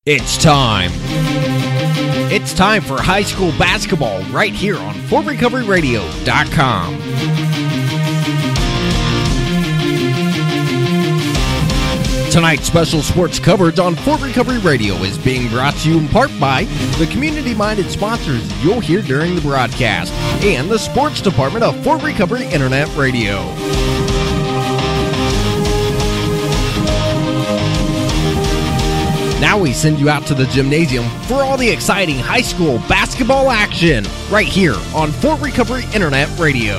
It's time. It's time for high school basketball right here on FortRecoveryRadio.com. Tonight's special sports coverage on Fort Recovery Radio is being brought to you in part by the community-minded sponsors you'll hear during the broadcast and the sports department of Fort Recovery Internet Radio. Now we send you out to the gymnasium for all the exciting high school basketball action right here on Fort Recovery Internet Radio.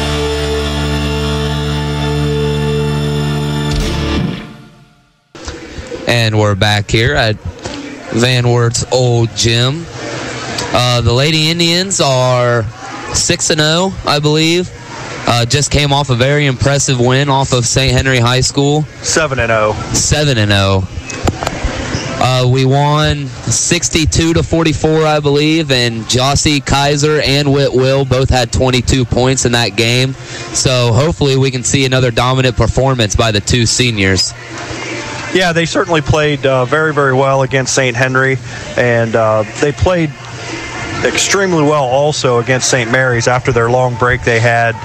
And we're back here at Van Wert's old gym. The Lady Indians are 6-0, I believe. Just came off a very impressive win off of St. Henry High School. 7-0. 7-0. We won 62-44, I believe, and Jossie Kaiser and Whit Will both had 22 points in that game. So hopefully we can see another dominant performance by the two seniors. Yeah, they certainly played very, very well against St. Henry, and they played extremely well also against St. Mary's after their long break they had.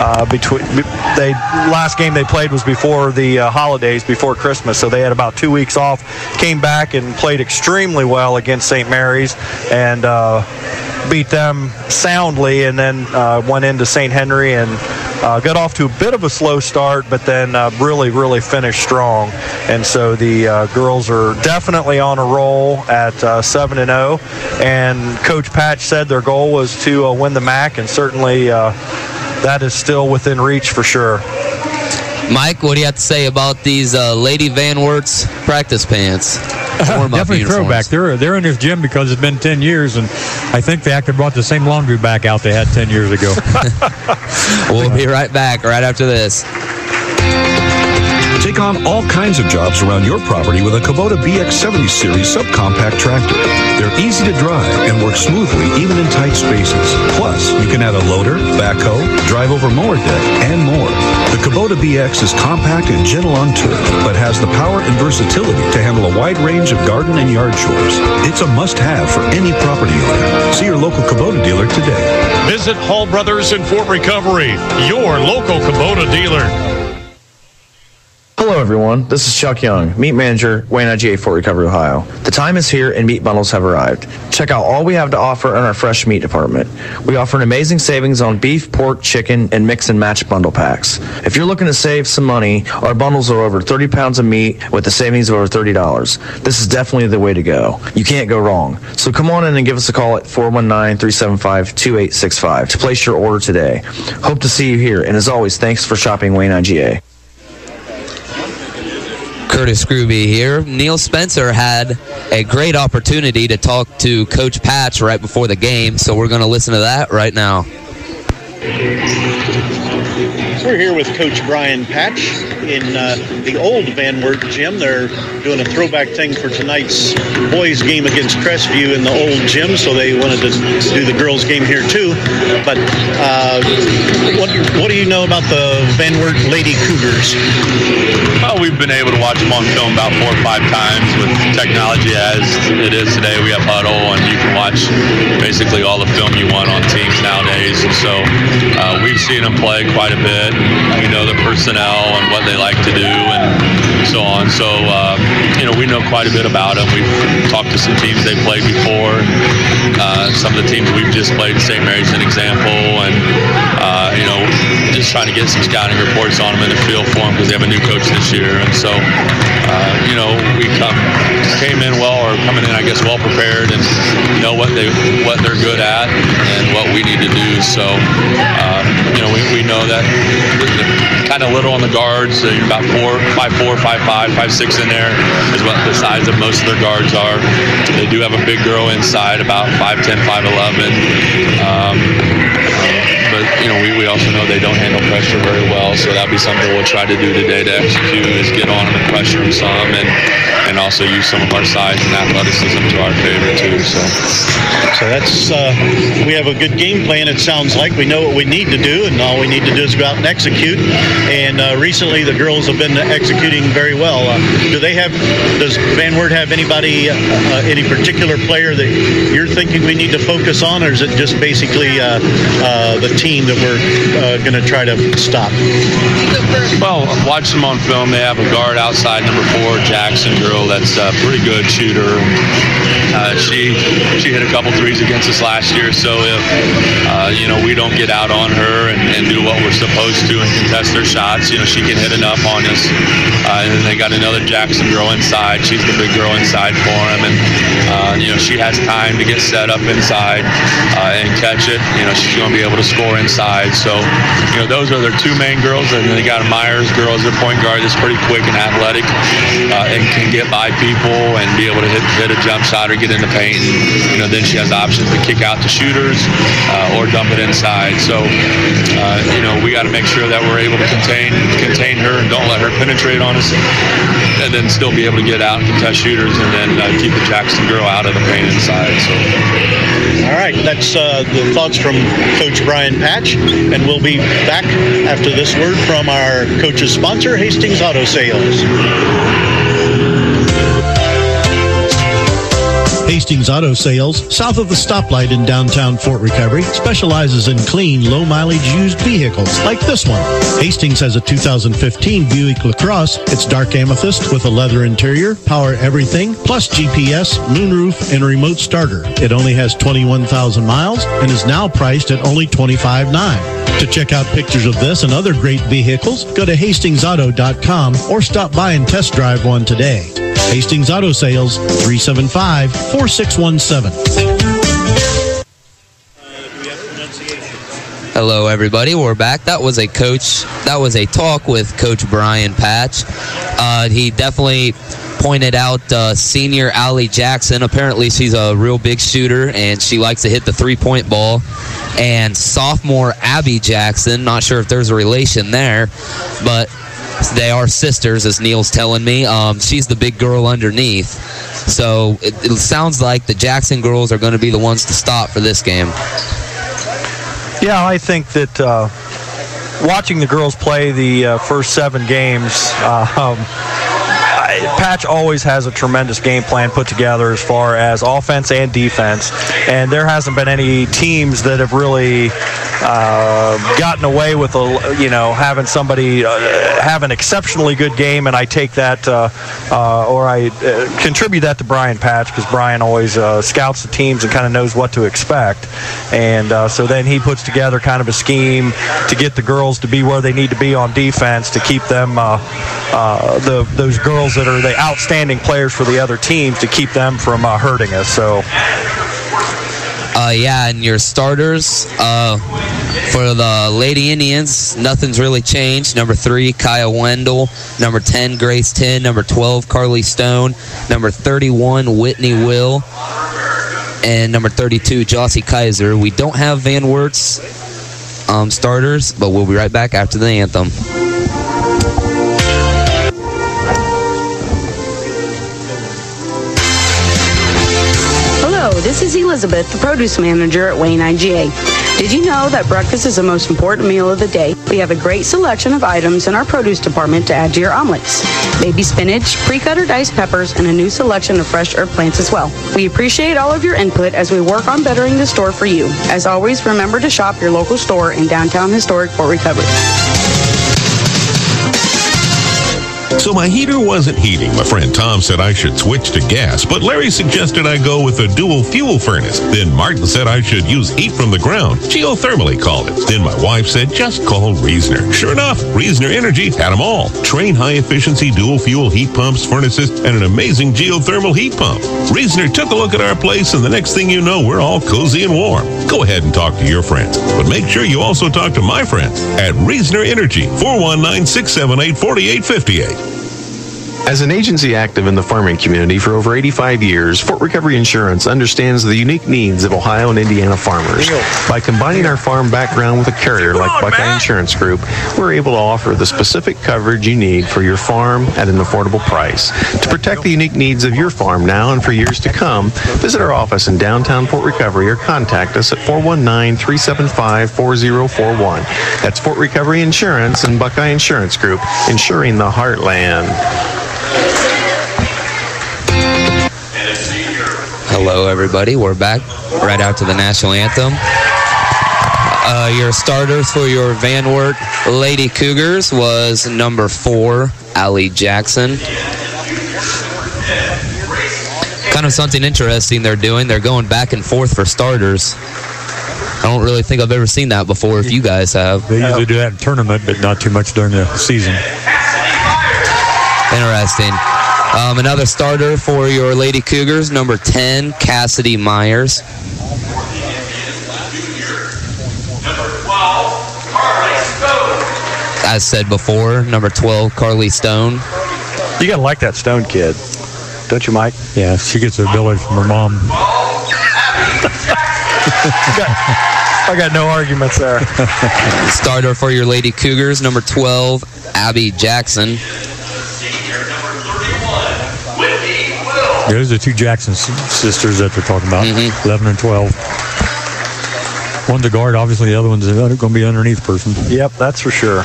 Last game they played was before the holidays, before Christmas, so they had about 2 weeks off, came back and played extremely well against St. Mary's and beat them soundly, and then went into St. Henry and got off to a bit of a slow start, but then really, really finished strong. And so the girls are definitely on a roll at 7-0. And Coach Patch said their goal was to win the MAC, and certainly that is still within reach for sure. Mike, what do you have to say about these Lady Van Wert's practice pants? Definitely throwback. They're in this gym because it's been 10 years, and I think they actually brought the same laundry back out they had 10 years ago. We'll be right back right after this. Take on all kinds of jobs around your property with a Kubota BX70 Series subcompact tractor. They're easy to drive and work smoothly even in tight spaces. Plus, you can add a loader, backhoe, drive over mower deck, and more. The Kubota BX is compact and gentle on turf, but has the power and versatility to handle a wide range of garden and yard chores. It's a must-have for any property owner. See your local Kubota dealer today. Visit Hall Brothers in Fort Recovery, your local Kubota dealer. Hello everyone, this is Chuck Young, Meat Manager, Wayne IGA, Fort Recovery, Ohio. The time is here and meat bundles have arrived. Check out all we have to offer in our fresh meat department. We offer an amazing savings on beef, pork, chicken, and mix and match bundle packs. If you're looking to save some money, our bundles are over 30 pounds of meat with a savings of over $30. This is definitely the way to go. You can't go wrong. So come on in and give us a call at 419-375-2865 to place your order today. Hope to see you here, and as always, thanks for shopping Wayne IGA. Curtis Scrooby here. Neil Spencer had a great opportunity to talk to Coach Patch right before the game, so we're going to listen to that right now. We're here with Coach Brian Patch in the old Van Wert gym. They're doing a throwback thing for tonight's boys game against Crestview in the old gym, so they wanted to do the girls game here too. But what do you know about the Van Wert Lady Cougars? Well, we've been able to watch them on film about 4 or 5 times. With technology as it is today, we have Huddle, and you can watch basically all the film you want on teams nowadays. And so we've seen them play quite a bit. We know the personnel and what they like to do and so on. So, we know quite a bit about them. We've talked to some teams they've played before. Some of the teams we've just played, St. Mary's an example, and, just trying to get some scouting reports on them in the field for them because they have a new coach this year. And so, we came in well, or coming in, I guess, well prepared and know what they're good at and what we need to do. So, we know that kind of little on the guards, so you're about 5'4", 5'5", 5'6" in there is what the size of most of their guards are. They do have a big girl inside, about 5'10", 5'11". But, we also know they don't handle pressure very well, so that'll be something we'll try to do today to execute, is get on them and pressure them some, and also use some of our size and athleticism to our favor, too. So that's, we have a good game plan, it sounds like. We know what we need to do, and all we need to do is go out and execute. And recently the girls have been executing very well. Does Van Wert have anybody, any particular player that you're thinking we need to focus on, or is it just basically the team that we're going to try to stop? Well, watch them on film. They have a guard outside, number 4, Jackson girl. That's a pretty good shooter. She hit a couple threes against us last year, so if we don't get out on her and do what we're supposed to and contest their shots, she can hit enough on us. And then they got another Jackson girl inside. She's the big girl inside for them, and she has time to get set up inside and catch it. She's going to be able to score inside. So those are their 2 main girls, and then they got a Myers girl as their point guard that's pretty quick and athletic and can get by people and be able to hit a jump shot or get in the paint. And then she has options to kick out to shooters or dump it inside. So we got to make sure that we're able to contain her and don't let her penetrate on us, and then still be able to get out and contest shooters, and then keep the Jackson girl out of the paint inside. So. All right, that's the thoughts from Coach Brian Patch, and we'll be back after this word from our coach's sponsor, Hastings Auto Sales. Hastings Auto Sales, south of the stoplight in downtown Fort Recovery, specializes in clean, low-mileage used vehicles like this one. Hastings has a 2015 Buick LaCrosse. It's dark amethyst with a leather interior, power everything, plus GPS, moonroof, and remote starter. It only has 21,000 miles and is now priced at only $25,900. To check out pictures of this and other great vehicles, go to HastingsAuto.com or stop by and test drive one today. Hastings Auto Sales, 375-4617. Hello, everybody. We're back. That was a talk with Coach Brian Patch. He definitely pointed out senior Allie Jackson. Apparently, she's a real big shooter, and she likes to hit the three-point ball. And sophomore Abby Jackson, not sure if there's a relation there, but they are sisters, as Neil's telling me. She's the big girl underneath. So it sounds like the Jackson girls are going to be the ones to stop for this game. Yeah, I think that watching the girls play the first 7 games, Patch always has a tremendous game plan put together as far as offense and defense, and there hasn't been any teams that have really gotten away with having somebody have an exceptionally good game, and I take that or I contribute that to Brian Patch, because Brian always scouts the teams and kind of knows what to expect, and so then he puts together kind of a scheme to get the girls to be where they need to be on defense, to keep them those girls that are the outstanding players for the other teams, to keep them from hurting us. So and your starters for the Lady Indians, nothing's really changed. Number 3, Kaya Wendell. Number 10, Grace 10. Number 12, Carly Stone. Number 31, Whitney Will. And number 32, Jossie Kaiser. We don't have Van Wert's starters, but we'll be right back after the anthem. This is Elizabeth, the produce manager at Wayne IGA. Did you know that breakfast is the most important meal of the day? We have a great selection of items in our produce department to add to your omelets. Baby spinach, pre-cut or diced peppers, and a new selection of fresh herb plants as well. We appreciate all of your input as we work on bettering the store for you. As always, remember to shop your local store in downtown historic Fort Recovery. So my heater wasn't heating. My friend Tom said I should switch to gas, but Larry suggested I go with a dual fuel furnace. Then Martin said I should use heat from the ground. Geothermally called it. Then my wife said just call Reasoner. Sure enough, Reasoner Energy had them all. Train high-efficiency dual fuel heat pumps, furnaces, and an amazing geothermal heat pump. Reasoner took a look at our place, and the next thing you know, we're all cozy and warm. Go ahead and talk to your friends, but make sure you also talk to my friends at Reasoner Energy, 419-678-4858. As an agency active in the farming community for over 85 years, Fort Recovery Insurance understands the unique needs of Ohio and Indiana farmers. By combining our farm background with a carrier like Buckeye Insurance Group, we're able to offer the specific coverage you need for your farm at an affordable price. To protect the unique needs of your farm now and for years to come, visit our office in downtown Fort Recovery or contact us at 419-375-4041. That's Fort Recovery Insurance and Buckeye Insurance Group, insuring the heartland. Hello, everybody. We're back right after the national anthem. Your starters for your Van Wert Lady Cougars was number 4, Allie Jackson. Kind of something interesting they're doing. They're going back and forth for starters. I don't really think I've ever seen that before, if you guys have. They usually do that in tournament, but not too much during the season. Interesting. Another starter for your Lady Cougars, number 10, Cassidy Myers. As said before, number 12, Carly Stone. You gotta like that Stone kid, don't you, Mike? Yeah, she gets the ability from her mom. I got no arguments there. Starter for your Lady Cougars, number 12, Abby Jackson. Those are the 2 Jackson sisters that they're talking about, 11 and 12. One's a guard, obviously. The other one's going to be underneath person. Yep, that's for sure.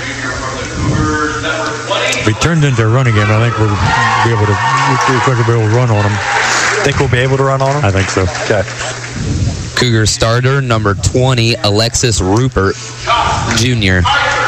If it turned into a running game, I think we'll be able to run on them. Think we'll be able to run on them? I think so. Okay. Cougar starter, number 20, Alexis Rupert, Jr.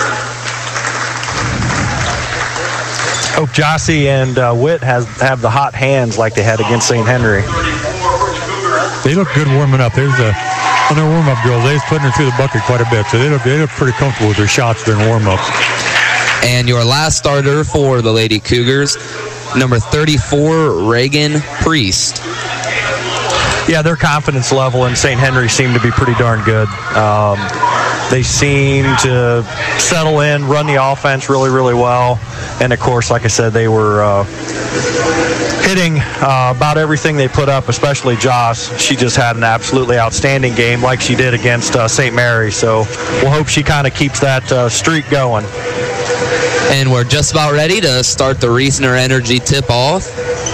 Hope Jossie and Witt have the hot hands like they had against St. Henry. They look good warming up. There's on their warm-up drills, they was putting her through the bucket quite a bit, so they look pretty comfortable with their shots during warm-ups. And your last starter for the Lady Cougars, number 34, Reagan Priest. Yeah, their confidence level in St. Henry seemed to be pretty darn good. They seem to settle in, run the offense really, really well. And, of course, like I said, they were hitting about everything they put up, especially Joss. She just had an absolutely outstanding game like she did against St. Mary. So we'll hope she kind of keeps that streak going. And we're just about ready to start the Reasoner Energy tip-off.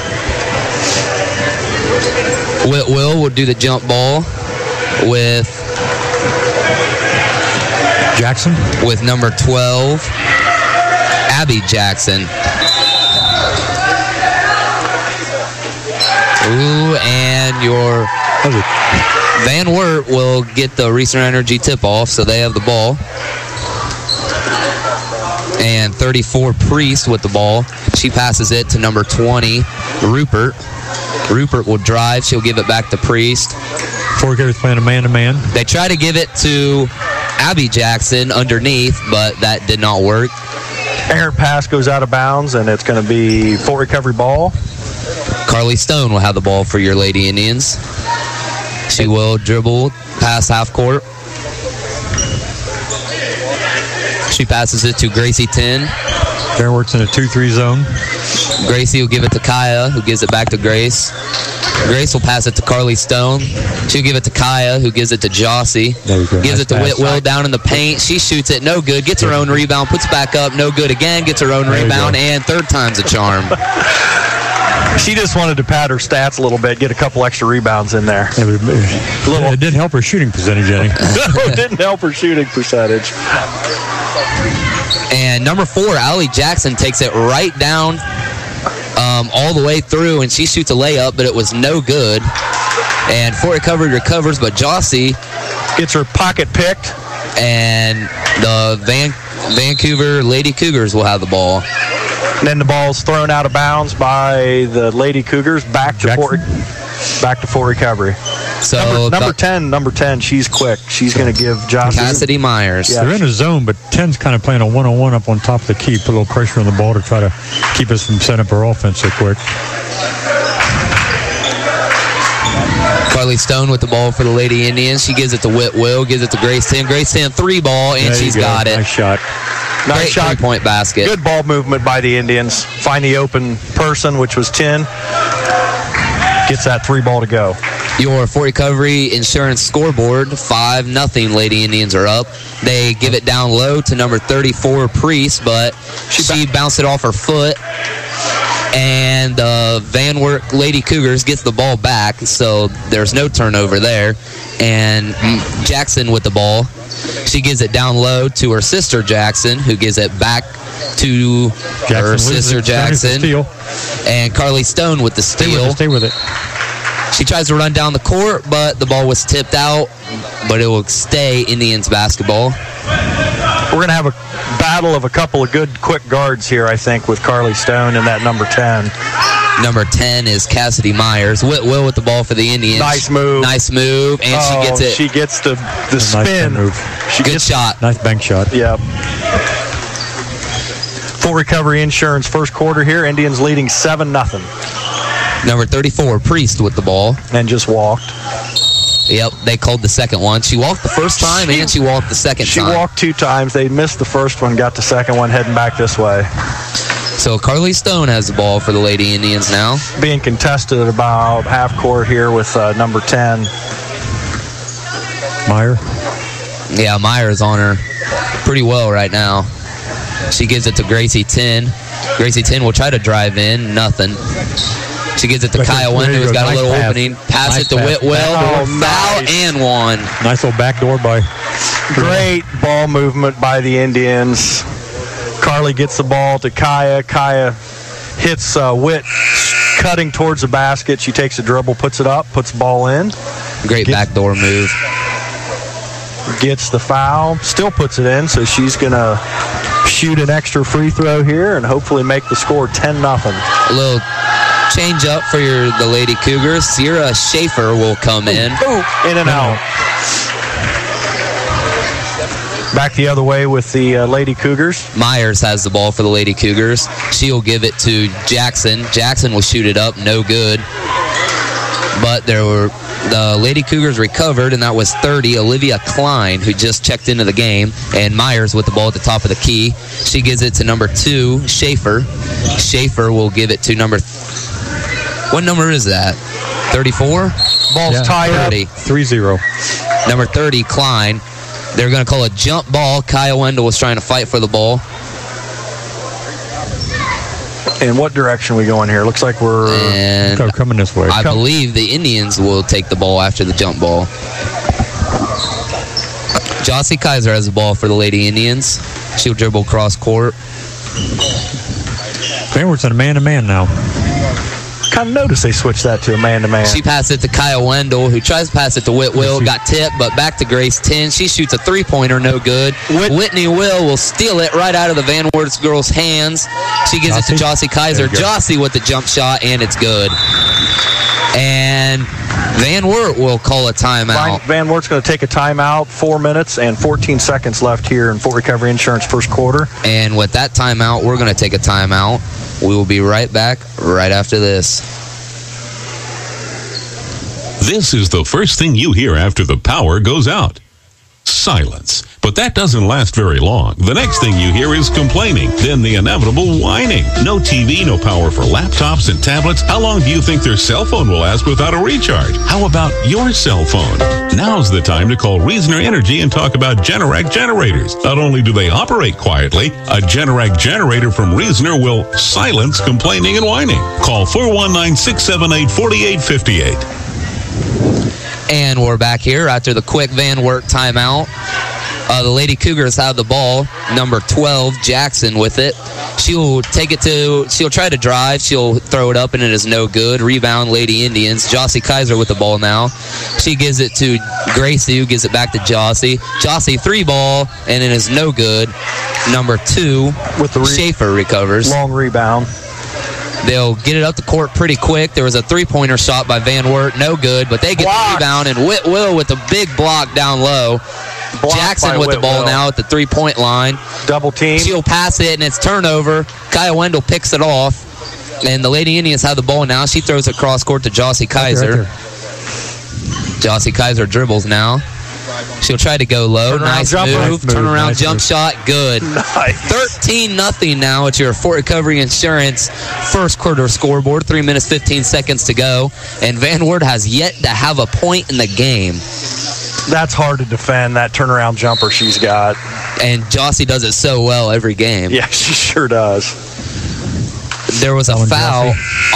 Whitwell will do the jump ball with Jackson, with number 12, Abby Jackson. Ooh, and your Van Wert will get the Reasoner Energy tip-off, so they have the ball. And 34, Priest with the ball. She passes it to number 20, Rupert. Rupert will drive. She'll give it back to Priest. Fort Recovery's playing a man-to-man. They try to give it to Abby Jackson underneath, but that did not work. Errant pass goes out of bounds, and it's going to be Fort Recovery ball. Carly Stone will have the ball for your Lady Indians. She will dribble past half court. She passes it to Gracie 10. There works in a 2-3 zone. Gracie will give it to Kaya, who gives it back to Grace. Grace will pass it to Carly Stone. She'll give it to Kaya, who gives it to Jossie. Gives it to Whitwell down in the paint. She shoots it, no good. Gets her own rebound, puts it back up, no good again. Gets her own rebound, and third time's a charm. She just wanted to pad her stats a little bit, get a couple extra rebounds in there. It didn't help her shooting percentage, Jenny. No, it didn't help her shooting percentage. And number 4, Allie Jackson, takes it right down all the way through, and she shoots a layup, but it was no good. And Fort Recovery recovers, but Jossie gets her pocket picked. And the Vancouver Lady Cougars will have the ball. And then the ball's thrown out of bounds by the Lady Cougars back to Fort Recovery. So number 10, she's quick. She's going to give Jossie. Cassidy Myers. Yeah, they're in a zone, but 10's kind of playing a one-on-one up on top of the key, put a little pressure on the ball to try to keep us from setting up our offense so quick. Carly Stone with the ball for the Lady Indians. She gives it to Whitwell, gives it to Grace 10. Grace 10, 3 ball, and she's got it. Nice shot. Great shot. 3-point basket. Good ball movement by the Indians. Find the open person, which was 10. Gets that 3 ball to go. Your Fort Recovery Insurance scoreboard, 5-0 Lady Indians are up. They give it down low to number 34, Priest, but she bounced it off her foot. And Van Wert Lady Cougars gets the ball back, so there's no turnover there. And Jackson with the ball. She gives it down low to her sister Jackson, who gives it back to her sister Jackson. And Carly Stone with the steal. Stay with it. She tries to run down the court, but the ball was tipped out. But it will stay Indians basketball. We're going to have a battle of a couple of good quick guards here, I think, with Carly Stone and that number 10. Number 10 is Cassidy Myers. Whitwell with the ball for the Indians. Nice move. Nice move, and she gets it. She gets the spin. Nice move. Good shot. Nice bank shot. Yeah. Fort Recovery Insurance first quarter here. Indians leading 7-0. Number 34, Priest with the ball. And just walked. Yep, they called the second one. She walked the first time and she walked the second time. She walked 2 times. They missed the first one, got the second one heading back this way. So Carly Stone has the ball for the Lady Indians now. Being contested at about half court here with number 10. Meyer? Yeah, Meyer's on her pretty well right now. She gives it to Gracie 10. Gracie 10 will try to drive in. Nothing. She gives it to Kyle Wender, who's got a little opening. Pass it to Whitwell. Foul and one. Nice little backdoor by... Great ball movement by the Indians. Carly gets the ball to Kaya. Kaya hits Witt cutting towards the basket. She takes a dribble, puts it up, puts the ball in. Great backdoor move. Gets the foul, still puts it in, so she's going to shoot an extra free throw here and hopefully make the score 10-0. A little change up for the Lady Cougars. Sierra Schaefer will come in. In and out. Back the other way with the Lady Cougars. Myers has the ball for the Lady Cougars. She'll give it to Jackson. Jackson will shoot it up. No good. But the Lady Cougars recovered, and that was 30, Olivia Klein, who just checked into the game. And Myers with the ball at the top of the key. She gives it to number 2, Schaefer. Schaefer will give it to number... What number is that? 34? Ball's tied 30. up. 3-0. Number 30, Klein. They're going to call a jump ball. Kyle Wendell was trying to fight for the ball. In what direction are we going here? Looks like we're coming this way. I believe the Indians will take the ball after the jump ball. Jossie Kaiser has the ball for the Lady Indians. She'll dribble cross court. Van Wert's in a man-to-man now. Kind of noticed they switched that to a man-to-man. She passed it to Kyle Wendell, who tries to pass it to Whitwell. Got tipped, but back to Grace 10. She shoots a three-pointer, no good. Whitney will steal it right out of the Van Wert's girls' hands. She gives it to Jossie Kaiser. Jossie with the jump shot, and it's good. And Van Wert will call a timeout. Van Wert's going to take a timeout. 4 minutes and 14 seconds left here in Fort Recovery Insurance first quarter. And with that timeout, we're going to take a timeout. We will be right back right after this. This is the first thing you hear after the power goes out. Silence. But that doesn't last very long. The next thing you hear is complaining, then the inevitable whining. No TV, no power for laptops and tablets. How long do you think their cell phone will last without a recharge? How about your cell phone? Now's the time to call Reasoner Energy and talk about Generac generators. Not only do they operate quietly, a Generac generator from Reasoner will silence complaining and whining. Call 419-678-4858. And we're back here after the quick Van Wert timeout. The Lady Cougars have the ball. Number 12, Jackson with it. She'll try to drive. She'll throw it up, and it is no good. Rebound, Lady Indians. Jossie Kaiser with the ball now. She gives it to Gracie, who gives it back to Jossie. Jossie, 3-ball, and it is no good. Number 2, with the Schaefer recovers. Long rebound. They'll get it up the court pretty quick. There was a three-pointer shot by Van Wert. No good, but they get the rebound, and Whitwell with a big block down low. Jackson with the ball now at the three-point line. Double team. She'll pass it, and it's turnover. Kyle Wendell picks it off, and the Lady Indians have the ball now. She throws it cross court to Jossie Kaiser. Jossie Kaiser dribbles now. She'll try to go low. Nice move. Turnaround jump shot. Good. Nice. 13-0 now at your Fort Recovery Insurance first quarter scoreboard. 3 minutes, 15 seconds to go. And Van Wert has yet to have a point in the game. That's hard to defend, that turnaround jumper she's got. And Jossie does it so well every game. Yeah, she sure does. There was a foul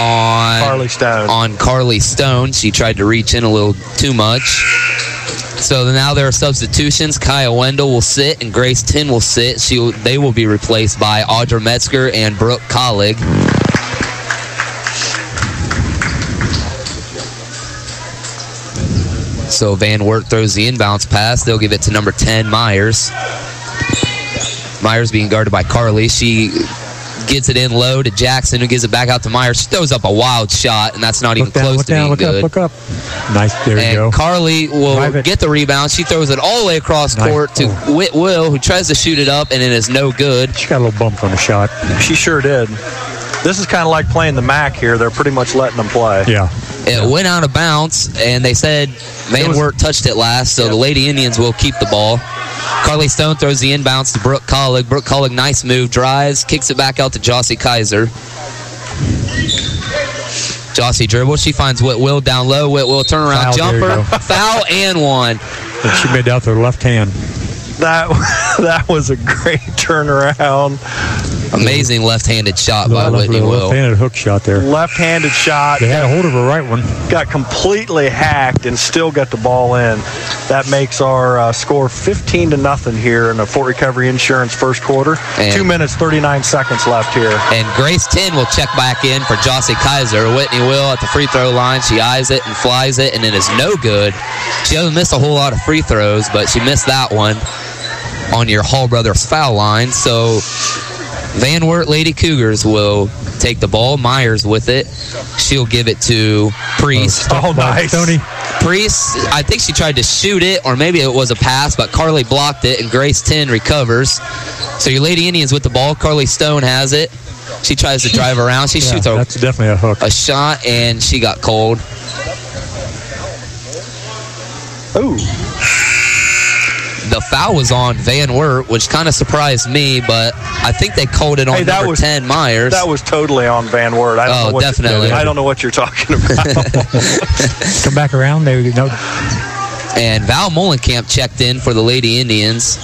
on Carly Stone. She tried to reach in a little too much. So now there are substitutions. Kaya Wendell will sit and Grace Tin will sit. They will be replaced by Audra Metzger and Brooke Collig. So Van Wert throws the inbounds pass. They'll give it to number 10, Myers. Myers being guarded by Carly. She gets it in low to Jackson, who gives it back out to Myers. She throws up a wild shot, and that's not even close to being good. Look up. Nice, there you go. And Carly will get the rebound. She throws it all the way across court to Whit Will, who tries to shoot it up, and it is no good. She got a little bump on the shot. She sure did. This is kind of like playing the MAC here. They're pretty much letting them play. Yeah. It went out of bounds, and they said Van Wert touched it last, so the Lady Indians will keep the ball. Carly Stone throws the inbounds to Brooke Collig. Brooke Collig, nice move, drives, kicks it back out to Jossie Kaiser. Jossie dribbles. She finds Whit Will down low. Whit Will turnaround jumper. Foul and one. And she made out their left hand. That was a great turnaround. Amazing left-handed shot by Whitney Will. Left-handed hook shot there. Left-handed shot. They had a hold of her right one. Got completely hacked and still got the ball in. That makes our score 15-0 here in the Fort Recovery Insurance first quarter. And 2 minutes, 39 seconds left here. And Grace Tin will check back in for Jossie Kaiser. Whitney Will at the free throw line. She eyes it and flies it, and it is no good. She doesn't miss a whole lot of free throws, but she missed that one on your Hall Brothers foul line. So Van Wert Lady Cougars will take the ball. Myers with it. She'll give it to Priest. Oh, nice. Tony. Priest, I think she tried to shoot it, or maybe it was a pass, but Carly blocked it, and Grace Tin recovers. So your Lady Indians with the ball. Carly Stone has it. She tries to drive around. She shoots that's definitely a hook. A shot, and she got cold. Ooh. The foul was on Van Wert, which kind of surprised me, but I think they called it on number 10, Myers. That was totally on Van Wert. I don't know what you're talking about. Come back around. There you go. And Val Molenkamp checked in for the Lady Indians.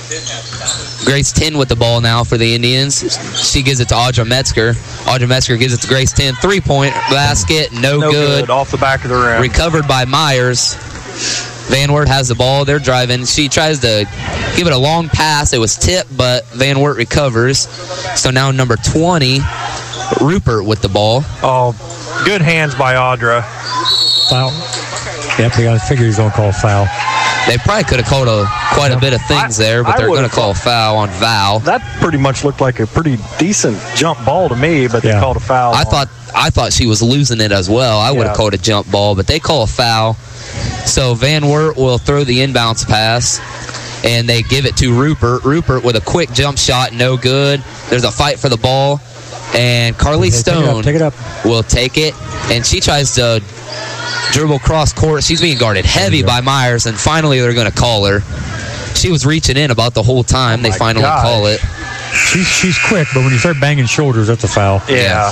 Grace Tin with the ball now for the Indians. She gives it to Audra Metzger. Audra Metzger gives it to Grace Tin. Three-point basket, no good. Off the back of the rim. Recovered by Myers. Van Wert has the ball. They're driving. She tries to give it a long pass. It was tipped, but Van Wert recovers. So now number 20, Rupert with the ball. Oh, good hands by Audra. Foul. Yep, they got to figure he's going to call foul. They probably could have called quite a bit of things there, but they're going to call foul on Val. That pretty much looked like a pretty decent jump ball to me, but they called a foul. I thought she was losing it as well. I would have called a jump ball, but they call a foul. So Van Wert will throw the inbounds pass, and they give it to Rupert. Rupert with a quick jump shot, no good. There's a fight for the ball, and Carly Stone will take it, and she tries to dribble cross court. She's being guarded heavy by Myers, and finally they're going to call her. She was reaching in about the whole time. They finally call it. She's quick, but when you start banging shoulders, that's a foul. Yeah.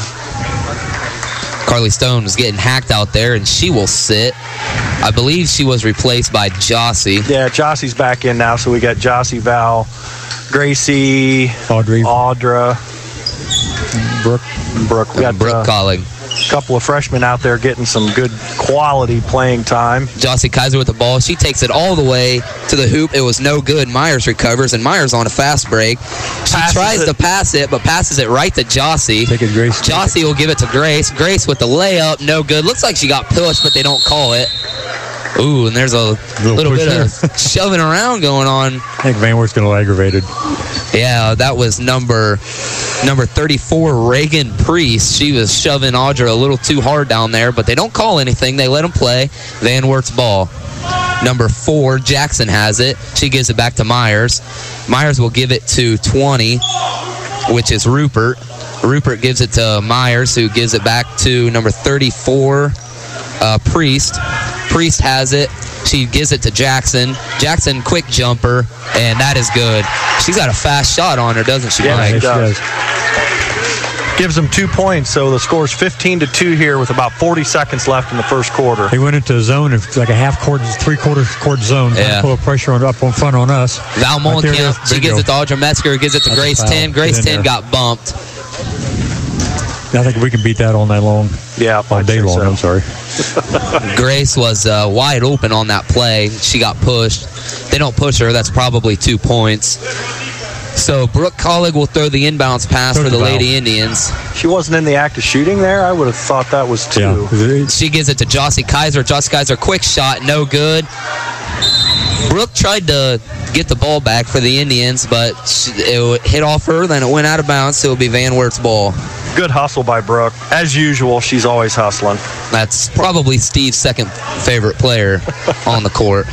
Carly Stone was getting hacked out there, and she will sit. I believe she was replaced by Jossie. Yeah, Jossie's back in now, so we got Jossie, Val, Gracie, Audra, Brooke. We got Brooke Collig. A couple of freshmen out there getting some good quality playing time. Jossie Kaiser with the ball. She takes it all the way to the hoop. It was no good. Myers recovers, and Myers on a fast break. She tries to pass it, but passes it right to Jossie. Take it, Grace. Jossie will give it to Grace. Grace with the layup, no good. Looks like she got pushed, but they don't call it. Ooh, and there's a little bit of shoving around going on. I think Van Wert's going to aggravated. Yeah, that was number 34, Reagan Priest. She was shoving Audra a little too hard down there, but they don't call anything. They let him play. Van Wert's ball. Number 4, Jackson has it. She gives it back to Myers. Myers will give it to 20, which is Rupert. Rupert gives it to Myers, who gives it back to number 34, Priest. Priest has it. She gives it to Jackson. Jackson, quick jumper, and that is good. She's got a fast shot on her, doesn't she, Yeah, Mike? she does. Gives them 2 points, so the score's 15-2 here with about 40 seconds left in the first quarter. He went into a zone, it's like a half-court, three-quarter court zone, trying to pull pressure up in front on us. Val Molenkamp, she gives it to Audra Metzger, gives it to Grace 10. Grace 10 got bumped. I think we can beat that all night long. Yeah, all day long. I'm sorry. Grace was wide open on that play. She got pushed. They don't push her. That's probably 2 points. So Brooke Collig will throw the inbounds pass for the Lady Indians. She wasn't in the act of shooting there. I would have thought that was 2. Yeah. She gives it to Jossie Kaiser. Jossie Kaiser, quick shot, no good. Brooke tried to get the ball back for the Indians, but it hit off her, then it went out of bounds, so it'll be Van Wert's ball. Good hustle by Brooke. As usual, she's always hustling. That's probably Steve's second favorite player on the court.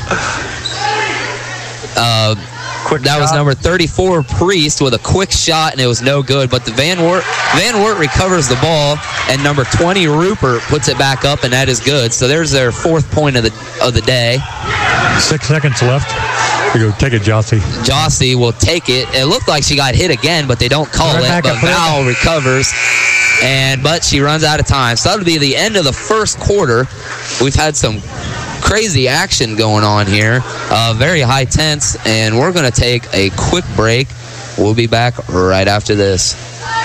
That was number 34, Priest, with a quick shot, and it was no good. But the Van Wert recovers the ball, and number 20, Rupert, puts it back up, and that is good. So there's their 4th point of the day. 6 seconds left. We go take it, Jossie. Jossie will take it. It looked like she got hit again, but they don't call it. But Val recovers, but she runs out of time. So that'll be the end of the first quarter. We've had some crazy action going on here, very high tense, and we're going to take a quick break. We'll be back right after this.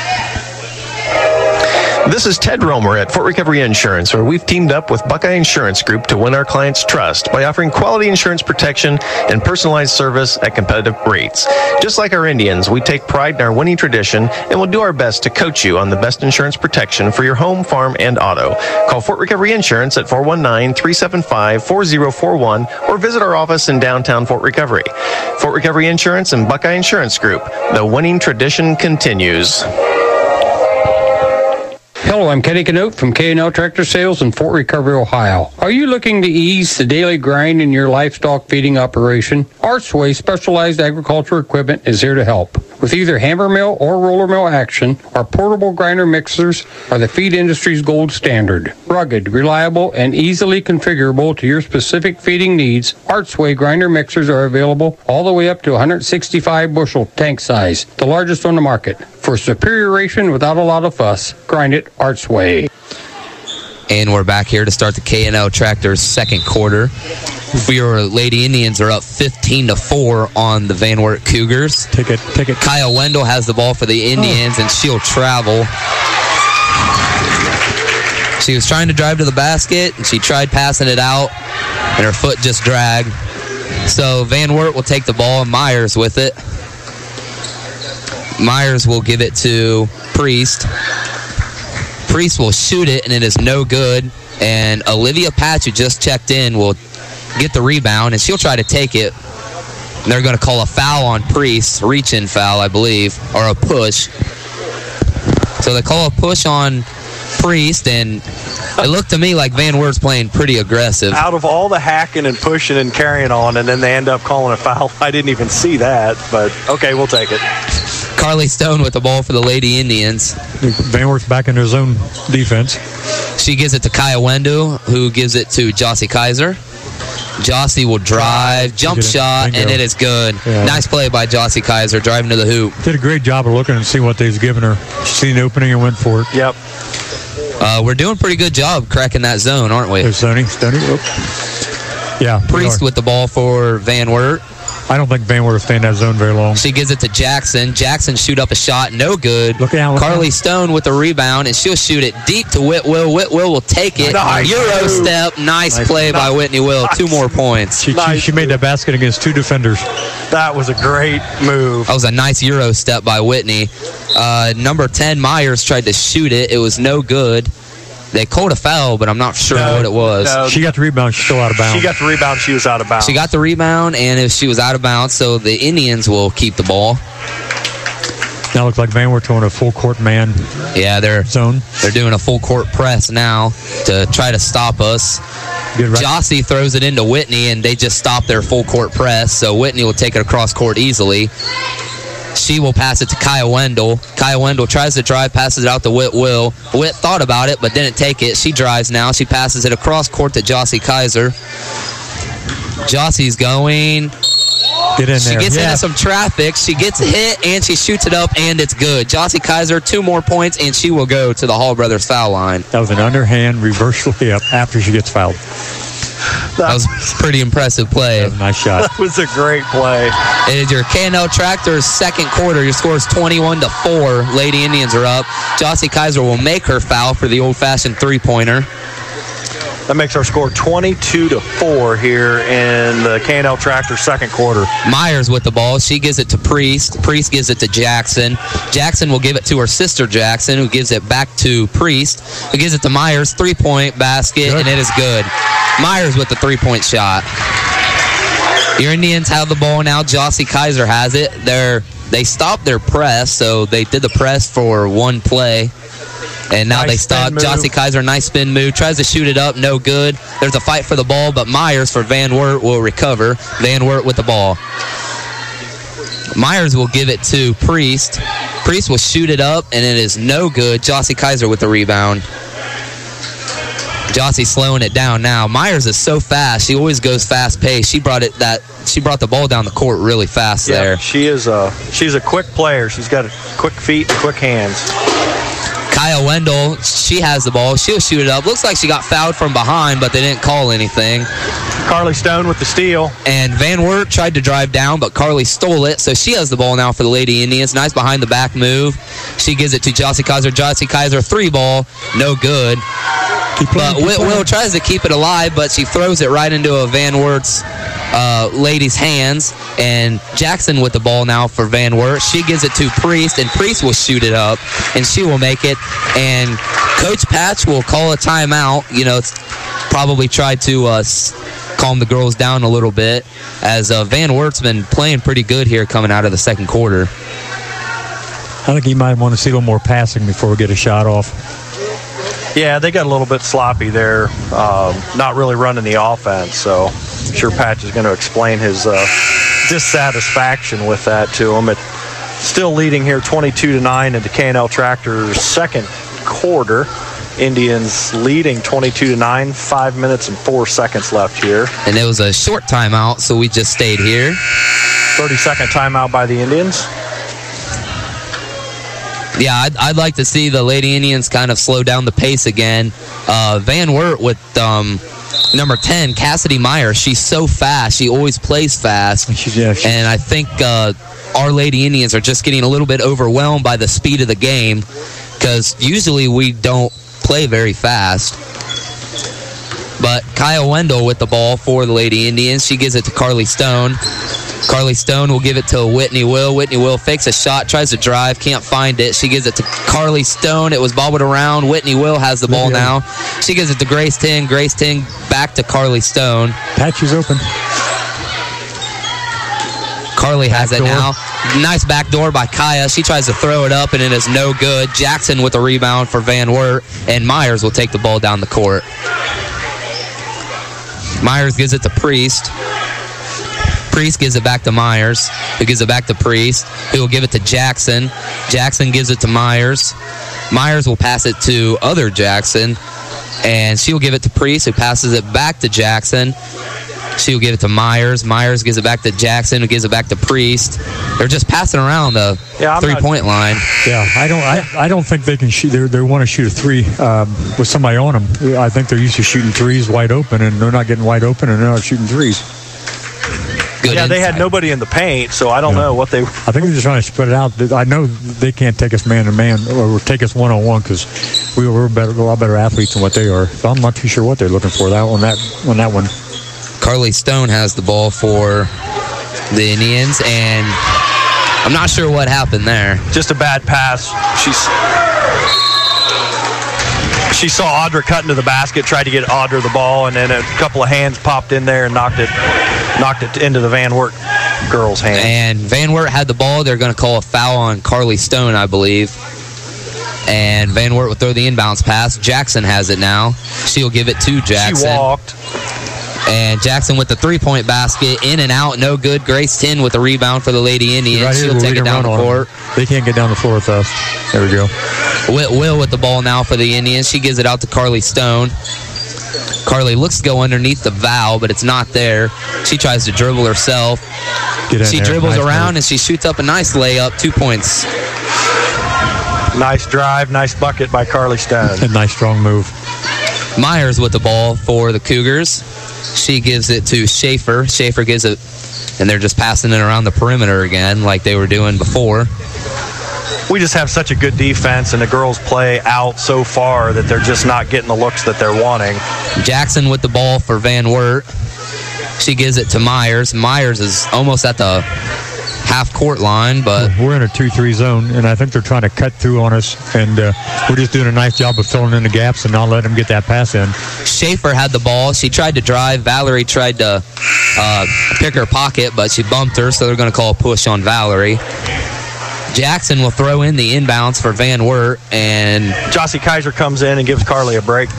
This is Ted Romer at Fort Recovery Insurance, where we've teamed up with Buckeye Insurance Group to win our clients' trust by offering quality insurance protection and personalized service at competitive rates. Just like our Indians, we take pride in our winning tradition and will do our best to coach you on the best insurance protection for your home, farm, and auto. Call Fort Recovery Insurance at 419-375-4041 or visit our office in downtown Fort Recovery. Fort Recovery Insurance and Buckeye Insurance Group. The winning tradition continues. Hello, I'm Kenny Canote from K&L Tractor Sales in Fort Recovery, Ohio. Are you looking to ease the daily grind in your livestock feeding operation? Archway Specialized Agriculture Equipment is here to help. With either hammer mill or roller mill action, our portable grinder mixers are the feed industry's gold standard. Rugged, reliable, and easily configurable to your specific feeding needs, Archway grinder mixers are available all the way up to 165 bushel tank size, the largest on the market. For superior ration without a lot of fuss, grind it Archway. And we're back here to start the K&L Tractor's second quarter. Your Lady Indians are up 15-4 on the Van Wert Cougars. Take it. Kyle Wendell has the ball for the Indians, and she'll travel. She was trying to drive to the basket, and she tried passing it out, and her foot just dragged. So Van Wert will take the ball, and Myers with it. Myers will give it to Priest. Priest will shoot it, and it is no good. And Olivia Patch, who just checked in, will get the rebound, and she'll try to take it. And they're going to call a foul on Priest, reach-in foul, I believe, or a push. So they call a push on Priest, and it looked to me like Van Wert's playing pretty aggressive. Out of all the hacking and pushing and carrying on, and then they end up calling a foul. I didn't even see that, but okay, we'll take it. Carly Stone with the ball for the Lady Indians. Van Wert's back in their zone defense. She gives it to Kaya Wendell, who gives it to Jossie Kaiser. Jossie will drive, jump shot, and it is good. Yeah. Nice play by Jossie Kaiser, driving to the hoop. Did a great job of looking and seeing what they was giving her. Seen the opening and went for it. Yep. We're doing a pretty good job cracking that zone, aren't we? There's Stoney. Yeah. Priest with the ball for Van Wert. I don't think Van Wert will stay in that zone very long. She gives it to Jackson. Jackson shoot up a shot, no good. Look out. Carly Stone with the rebound, and she'll shoot it deep to Whitwell. Whitwell will take it. Nice. Euro step. Nice play by Whitney Will. Nice. 2 more points. She made that basket against 2 defenders. That was a great move. That was a nice Euro step by Whitney. Number 10, Myers, tried to shoot it. It was no good. They called a foul, but I'm not sure what it was. No. She got the rebound. She's still out of bounds. She got the rebound. She was out of bounds. She got the rebound, and if she was out of bounds, so the Indians will keep the ball. Now looks like Van Wert's on a full court man. Yeah, they're doing a full court press now to try to stop us. Jossie throws it into Whitney, and they just stop their full court press, so Whitney will take it across court easily. She will pass it to Kaya Wendell. Kaya Wendell tries to drive, passes it out to Whit Will. Whit thought about it, but didn't take it. She drives now. She passes it across court to Jossie Kaiser. Jossie's going. Get in She there. gets Yeah. into some traffic. She gets hit, and she shoots it up, and it's good. Jossie Kaiser, 2 more points, and she will go to the Hall Brothers foul line. That was an underhand reverse layup after she gets fouled. That was a pretty impressive play. That was a nice shot. That was a great play. It is your K&L Tractors second quarter. Your score is 21-4. Lady Indians are up. Jossie Kaiser will make her foul for the old-fashioned three-pointer. That makes our score 22-4 here in the K&L Tractors second quarter. Myers with the ball. She gives it to Priest. Priest gives it to Jackson. Jackson will give it to her sister Jackson, who gives it back to Priest, who gives it to Myers. 3-point basket, and it is good. Myers with the 3-point shot. Your Indians have the ball now. Jossie Kaiser has it. They stopped their press, so they did the press for one play. And now Nice they stop. spin move. Jossie Kaiser, nice spin move. Tries to shoot it up, no good. There's a fight for the ball, but Myers for Van Wert will recover. Van Wert with the ball. Myers will give it to Priest. Priest will shoot it up, and it is no good. Jossie Kaiser with the rebound. Jossie's slowing it down now. Myers is so fast. She always goes fast-paced. She brought the ball down the court really fast there. She's a quick player. She's got quick feet and quick hands. Kaya Wendell, she has the ball. She'll shoot it up. Looks like she got fouled from behind, but they didn't call anything. Carly Stone with the steal. And Van Wert tried to drive down, but Carly stole it, so she has the ball now for the Lady Indians. Nice behind-the-back move. She gives it to Jossie Kaiser. Jossie Kaiser, 3-ball, no good. But Will tries to keep it alive, but she throws it right into a Van Wert's lady's hands. And Jackson with the ball now for Van Wert. She gives it to Priest, and Priest will shoot it up, and she will make it. And Coach Patch will call a timeout. You know, it's probably tried to calm the girls down a little bit, as Van Wert's been playing pretty good here coming out of the second quarter. I think he might want to see a little more passing before we get a shot off. Yeah, they got a little bit sloppy there, not really running the offense. So I'm sure Patch is going to explain his dissatisfaction with that to him. It's still leading here 22-9 into K&L Tractors' second quarter. Indians leading 22-9, 5 minutes and 4 seconds left here. And it was a short timeout, so we just stayed here. 30-second timeout by the Indians. Yeah, I'd like to see the Lady Indians kind of slow down the pace again. Van Wert with number 10, Cassidy Myers. She's so fast. She always plays fast. And I think our Lady Indians are just getting a little bit overwhelmed by the speed of the game, because usually we don't play very fast. But Kaya Wendell with the ball for the Lady Indians. She gives it to Carly Stone. Carly Stone will give it to Whitney Will. Whitney Will fakes a shot, tries to drive, can't find it. She gives it to Carly Stone. It was bobbled around. Whitney Will has the ball now. She gives it to Grace Ting. Grace Ting back to Carly Stone. Patch is open. Carly has it now. Nice backdoor by Kaya. She tries to throw it up, and it is no good. Jackson with the rebound for Van Wert, and Myers will take the ball down the court. Myers gives it to Priest. Priest gives it back to Myers, who gives it back to Priest, who will give it to Jackson. Jackson gives it to Myers. Myers will pass it to other Jackson, and she will give it to Priest, who passes it back to Jackson. She will give it to Myers. Myers gives it back to Jackson, who gives it back to Priest. They're just passing around the three-point line. Yeah, I don't think they can shoot. They want to shoot a three with somebody on them. I think they're used to shooting threes wide open, and they're not getting wide open, and they're not shooting threes. They had nobody in the paint, so I don't know what they... I think they're just trying to spread it out. I know they can't take us man-to-man or take us one-on-one, because we're a lot better athletes than what they are. So I'm not too sure what they're looking for on that one. Carly Stone has the ball for the Indians, and I'm not sure what happened there. Just a bad pass. She saw Audra cut into the basket, tried to get Audra the ball, and then a couple of hands popped in there and knocked it into the Van Wert girls' hand. And Van Wert had the ball. They're going to call a foul on Carly Stone, I believe. And Van Wert will throw the inbounds pass. Jackson has it now. She'll give it to Jackson. She walked. And Jackson with the three-point basket, in and out, no good. Grace Tin with the rebound for the Lady Indians. Right here, she'll take it down the court. They can't get down the floor with us. There we go. Will with the ball now for the Indians. She gives it out to Carly Stone. Carly looks to go underneath the Val, but it's not there. She tries to dribble herself. She dribbles around and she shoots up a nice layup, 2 points. Nice drive, nice bucket by Carly Stone. A nice strong move. Myers with the ball for the Cougars. She gives it to Schaefer. Schaefer gives it, and they're just passing it around the perimeter again like they were doing before. We just have such a good defense, and the girls play out so far that they're just not getting the looks that they're wanting. Jackson with the ball for Van Wert. She gives it to Myers. Myers is almost at the half-court line, but we're in a 2-3 zone, and I think they're trying to cut through on us, and we're just doing a nice job of filling in the gaps and not letting them get that pass in. Schaefer had the ball. She tried to drive. Valerie tried to pick her pocket, but she bumped her, so they're going to call a push on Valerie. Jackson will throw in the inbounds for Van Wert, and Jossie Kaiser comes in and gives Carly a break.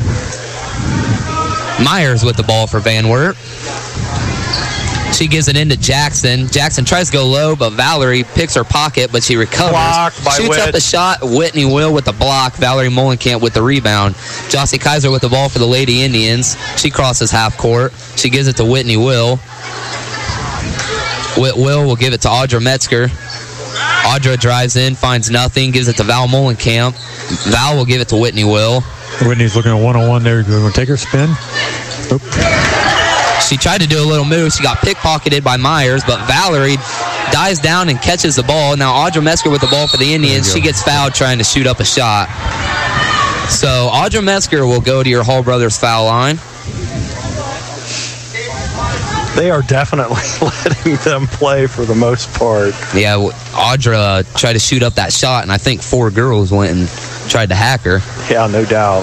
Myers with the ball for Van Wert. She gives it into Jackson. Jackson tries to go low, but Valerie picks her pocket, but she recovers. Blocked by Shoots up the shot. Whitney Will with the block. Valerie Molenkamp with the rebound. Jossie Kaiser with the ball for the Lady Indians. She crosses half court. She gives it to Whitney Will. Will will give it to Audra Metzger. Audra drives in, finds nothing, gives it to Val Molenkamp. Val will give it to Whitney Will. Whitney's looking at one-on-one there. Going to take her spin. Oop. She tried to do a little move. She got pickpocketed by Myers, but Valerie dives down and catches the ball. Now Audra Metzger with the ball for the Indians. She gets fouled trying to shoot up a shot. So Audra Metzger will go to your Hall Brothers foul line. They are definitely letting them play for the most part. Yeah, Audra tried to shoot up that shot, and I think 4 girls went and tried to hack her. Yeah, no doubt.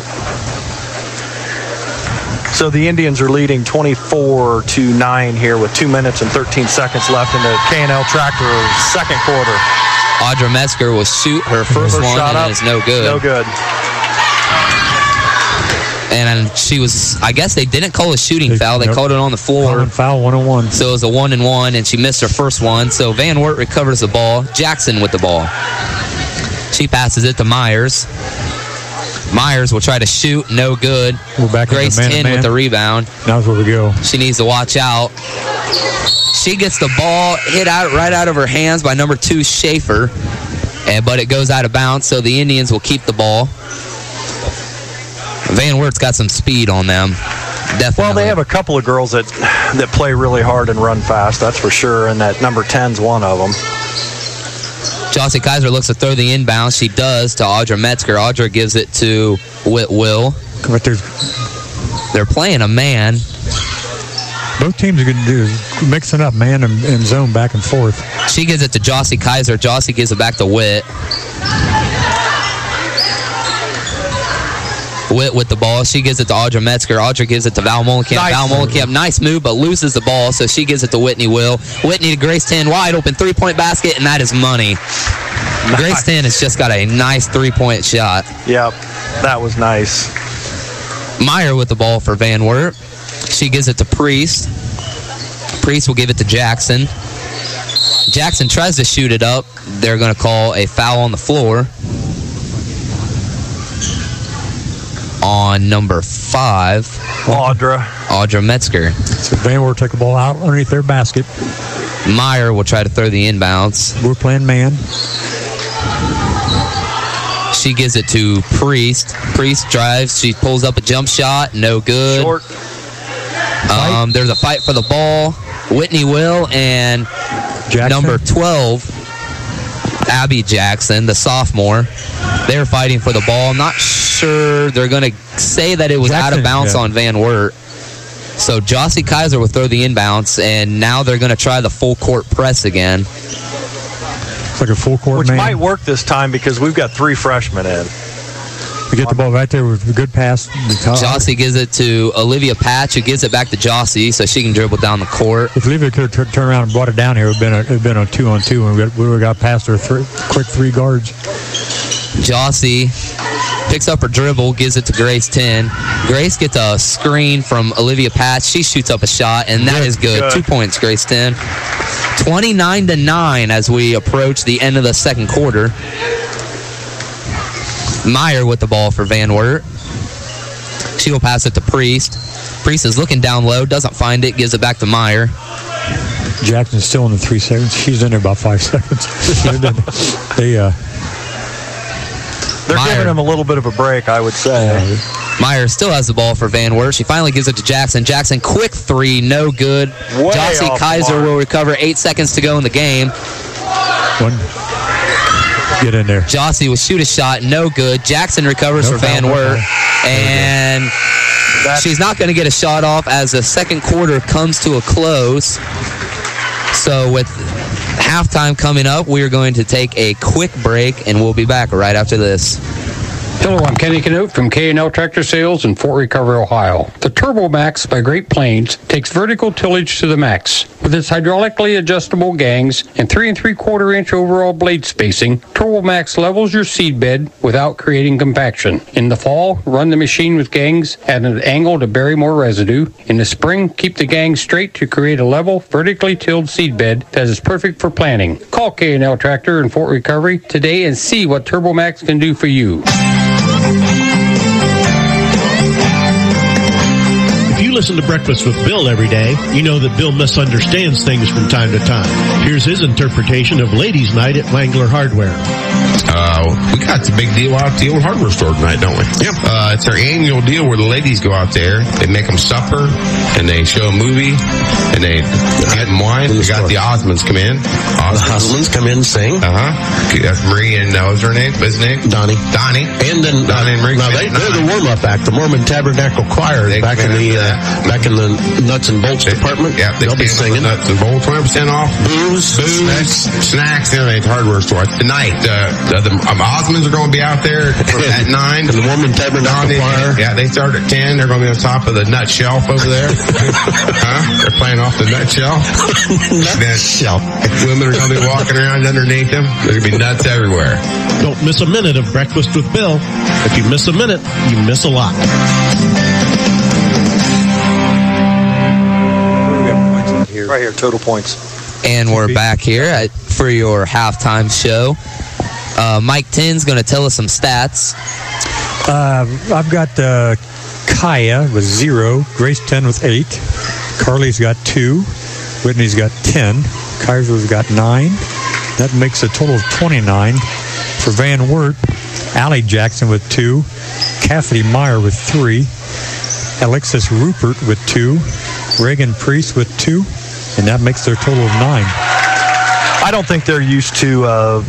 So the Indians are leading 24-9 here with 2 minutes and 13 seconds left in the K&L Tractor second quarter. Audra Metzger will shoot her first one, shot and it's no good. No good. And she was, I guess they didn't call a shooting foul. They called it on the floor. Foul, 1-on-1. So it was a 1-and-1, and she missed her first one. So Van Wert recovers the ball. Jackson with the ball. She passes it to Myers. Myers will try to shoot. No good. We're back Grace 10 with the rebound. Now's where we go. She needs to watch out. She gets the ball hit out right out of her hands by number 2, Schaefer. But it goes out of bounds, so the Indians will keep the ball. Van Wert's got some speed on them. Definitely. Well, they have a couple of girls that play really hard and run fast, that's for sure, and that number 10's one of them. Jossie Kaiser looks to throw the inbound. She does to Audra Metzger. Audra gives it to Whit Will. They're playing a man. Both teams are going to do mixing up man and zone back and forth. She gives it to Jossie Kaiser. Jossie gives it back to Whit. Whit with the ball. She gives it to Audra Metzger. Audra gives it to Val Molenkamp. Nice. Val Molenkamp, nice move, but loses the ball, so she gives it to Whitney Will. Whitney to Grace 10, wide open three-point basket, and that is money. Nice. Grace 10 has just got a nice three-point shot. Yep, that was nice. Meyer with the ball for Van Wert. She gives it to Priest. Priest will give it to Jackson. Jackson tries to shoot it up. They're going to call a foul on the floor on number 5, Audra Metzger. So Van Wert take the ball out underneath their basket. Meyer will try to throw the inbounds. We're playing man. She gives it to Priest. Priest drives. She pulls up a jump shot. No good. Short. There's a fight for the ball. Whitney Will and Jackson. Number 12, Abby Jackson, the sophomore. They're fighting for the ball. I'm not sure they're going to say that it was Jackson, out of bounds on Van Wert. So Jossie Kaiser will throw the inbounds, and now they're going to try the full court press again. It's like a full court Which man. might work this time because we've got 3 freshmen in. We get the ball right there with a good pass. Jossie gives it to Olivia Patch, who gives it back to Jossie so she can dribble down the court. If Olivia could have turned around and brought it down here, it would have been a 2-on-2, and we would have got past her quick 3 guards. Jossie picks up her dribble, gives it to Grace 10. Grace gets a screen from Olivia Patch. She shoots up a shot, and that is good. 2 points, Grace 10. 29-9 as we approach the end of the second quarter. Meyer with the ball for Van Wert. She'll pass it to Priest. Priest is looking down low, doesn't find it, gives it back to Meyer. Jackson's still in the 3 seconds. She's in there about 5 seconds. They're giving him a little bit of a break, I would say. Meyer still has the ball for Van Wert. She finally gives it to Jackson. Jackson, quick three, no good. Jossie Kaiser will recover. 8 seconds to go in the game. Get in there. Jossie will shoot a shot, no good. Jackson recovers for Van Wert. And she's not going to get a shot off as the second quarter comes to a close. So with halftime coming up, we are going to take a quick break, and we'll be back right after this. Hello, I'm Kenny Canute from K&L Tractor Sales in Fort Recovery, Ohio. The Turbo Max by Great Plains takes vertical tillage to the max. With its hydraulically adjustable gangs and 3 3/4 inch overall blade spacing, Turbo Max levels your seed bed without creating compaction. In the fall, run the machine with gangs at an angle to bury more residue. In the spring, keep the gangs straight to create a level, vertically tilled seed bed that is perfect for planting. Call K&L Tractor in Fort Recovery today and see what Turbo Max can do for you. If you listen to Breakfast with Bill every day, you know that Bill misunderstands things from time to time. Here's his interpretation of Ladies' Night at Wangler Hardware. We got the big deal out at the old hardware store tonight, don't we? Yep. It's our annual deal where the ladies go out there, they make them supper, and they show a movie, and they get them wine. We got the Osmonds come in. The Osmonds come in and sing. That's Marie and, what was her name? What's his name? Donnie. And then Donnie and Marie. Now, they're the warm-up act, the Mormon Tabernacle Choir, back in the nuts and bolts department. Yeah, they'll be singing. Nuts and bolts, 20% off. Booze, snacks, everything. Hardware store. Tonight, the Osmonds are going to be out there at 9. And the Mormon Tabernacle Choir. Yeah, they start at 10. They're going to be on top of the nut shelf over there. They're playing off the nut shelf. Shelf. Women are going to be walking around underneath them. There's going to be nuts everywhere. Don't miss a minute of Breakfast with Bill. If you miss a minute, you miss a lot. Right here, total points. And we're back here for your halftime show. Mike Tinn's going to tell us some stats. I've got Kaya with 0, Grace 10 with 8, Carly's got 2, Whitney's got 10, Kaiser's got 9. That makes a total of 29. For Van Wert, Allie Jackson with 2, Cassidy Meyer with 3, Alexis Rupert with 2, Reagan Priest with 2, and that makes their total of 9. I don't think they're used to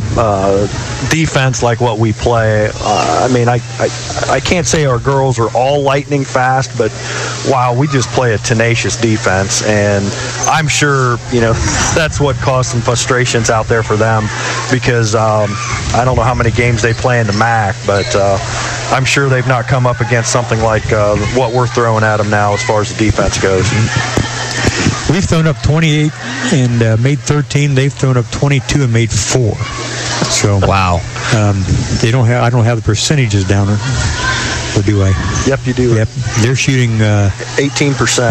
defense like what we play. I mean, I can't say our girls are all lightning fast, but wow, we just play a tenacious defense, and I'm sure that's what caused some frustrations out there for them because I don't know how many games they play in the MAC, but I'm sure they've not come up against something like what we're throwing at them now as far as the defense goes. We've thrown up 28 and made 13. They've thrown up 22 and made 4. So wow, they don't have. I don't have the percentages down there. Or do I? Yep, you do. Yep, they're shooting 18%.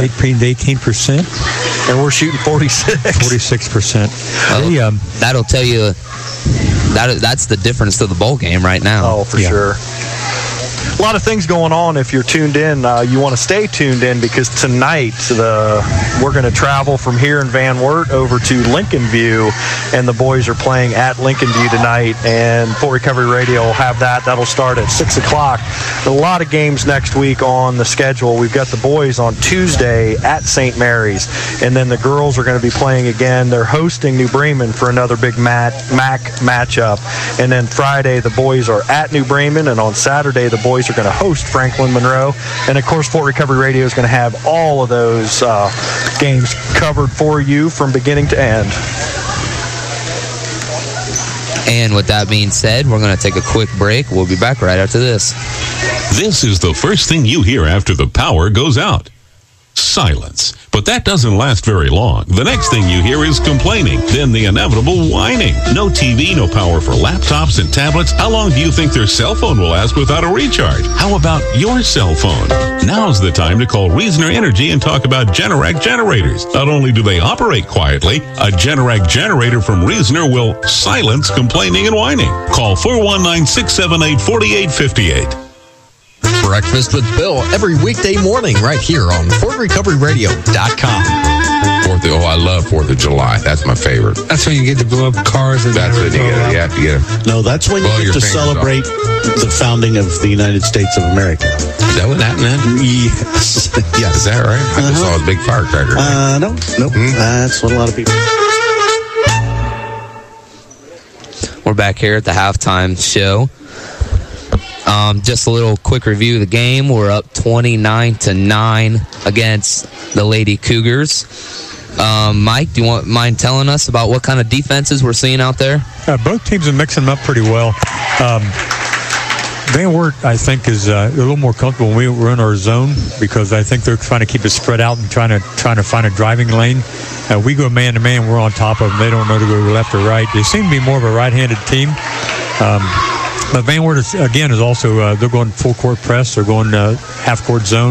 18%, and we're shooting 46%. That'll tell you that's the difference to the bowl game right now. Oh, for sure. A lot of things going on. If you're tuned in, you want to stay tuned in because tonight we're going to travel from here in Van Wert over to Lincoln View, and the boys are playing at Lincoln View tonight, and Fort Recovery Radio will have that. That'll start at 6 o'clock. A lot of games next week on the schedule. We've got the boys on Tuesday at St. Mary's, and then the girls are going to be playing again. They're hosting New Bremen for another big MAC matchup, and then Friday the boys are at New Bremen, and on Saturday the boys are going to host Franklin Monroe. And of course, Fort Recovery Radio is going to have all of those games covered for you from beginning to end. And with that being said, we're going to take a quick break. We'll be back right after this. This is the first thing you hear after the power goes out. Silence. But that doesn't last very long. The next thing you hear is complaining, then the inevitable whining. No TV, no power for laptops and tablets. How long do you think their cell phone will last without a recharge? How about your cell phone? Now's the time to call Reasoner Energy and talk about Generac generators. Not only do they operate quietly, a Generac generator from Reasoner will silence complaining and whining. Call 419-678-4858. Breakfast with Bill every weekday morning right here on FordRecoveryRadio.com. I love 4th of July. That's my favorite. That's when you get to blow up cars. That's when you have to get them. No, that's when you get to celebrate the founding of the United States of America. Is that what happened then? Yes. Is that right? I just saw a big firecracker. No. That's what a lot of people. We're back here at the halftime show. Just a little quick review of the game. We're up 29-9 against the Lady Cougars. Mike, do you mind telling us about what kind of defenses we're seeing out there? Both teams are mixing them up pretty well. Van Wert, I think, is a little more comfortable when we're in our zone because I think they're trying to keep it spread out and trying to find a driving lane. We go man-to-man, we're on top of them. They don't know to go left or right. They seem to be more of a right-handed team. But Van Wert, is also, they're going full court press. They're going half-court zone.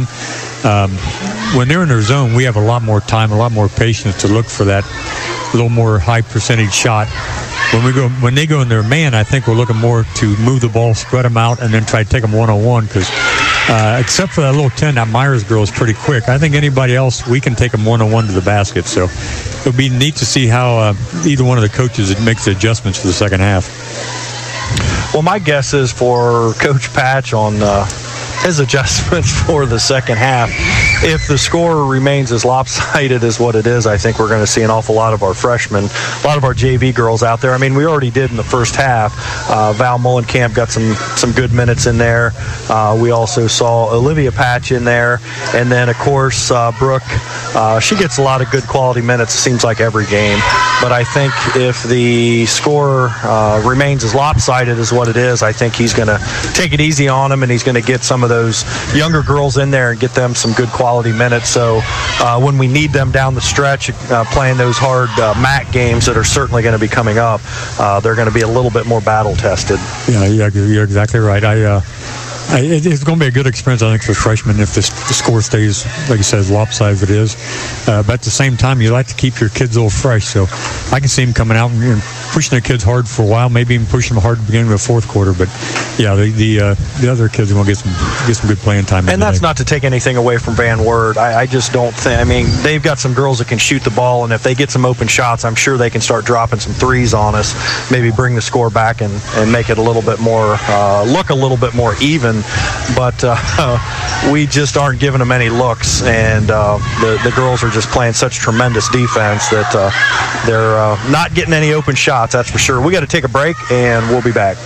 When they're in their zone, we have a lot more time, a lot more patience to look for that little more high percentage shot. When they go in their man, I think we're looking more to move the ball, spread them out, and then try to take them one-on-one because except for that little 10, that Myers girl is pretty quick. I think anybody else, we can take them one-on-one to the basket. So it'll be neat to see how either one of the coaches makes the adjustments for the second half. Well, my guess is for Coach Patch on his adjustments for the second half, if the score remains as lopsided as what it is, I think we're going to see an awful lot of our freshmen, a lot of our JV girls out there. I mean, we already did in the first half. Val Mullenkamp got some good minutes in there. We also saw Olivia Patch in there. And then, of course, Brooke, she gets a lot of good quality minutes, it seems like, every game. But I think if the score remains as lopsided as what it is, I think he's going to take it easy on them, and he's going to get some of those younger girls in there and get them some good quality minutes. So when we need them down the stretch, playing those hard MAC games that are certainly going to be coming up, they're going to be a little bit more battle tested. Yeah, you're exactly right. It's going to be a good experience, I think, for freshmen if the score stays, like you said, as lopsided as it is. But at the same time, you like to keep your kids a little fresh. So I can see them coming out and pushing their kids hard for a while, maybe even pushing them hard at the beginning of the fourth quarter. But, yeah, the other kids are going to get some good playing time. And that's not to take anything away from Van Wert. I just don't think – I mean, they've got some girls that can shoot the ball, and if they get some open shots, I'm sure they can start dropping some threes on us, maybe bring the score back and make it a little bit more look a little bit more even. But we just aren't giving them any looks, and the girls are just playing such tremendous defense that they're not getting any open shots, that's for sure. We got to take a break, and we'll be back.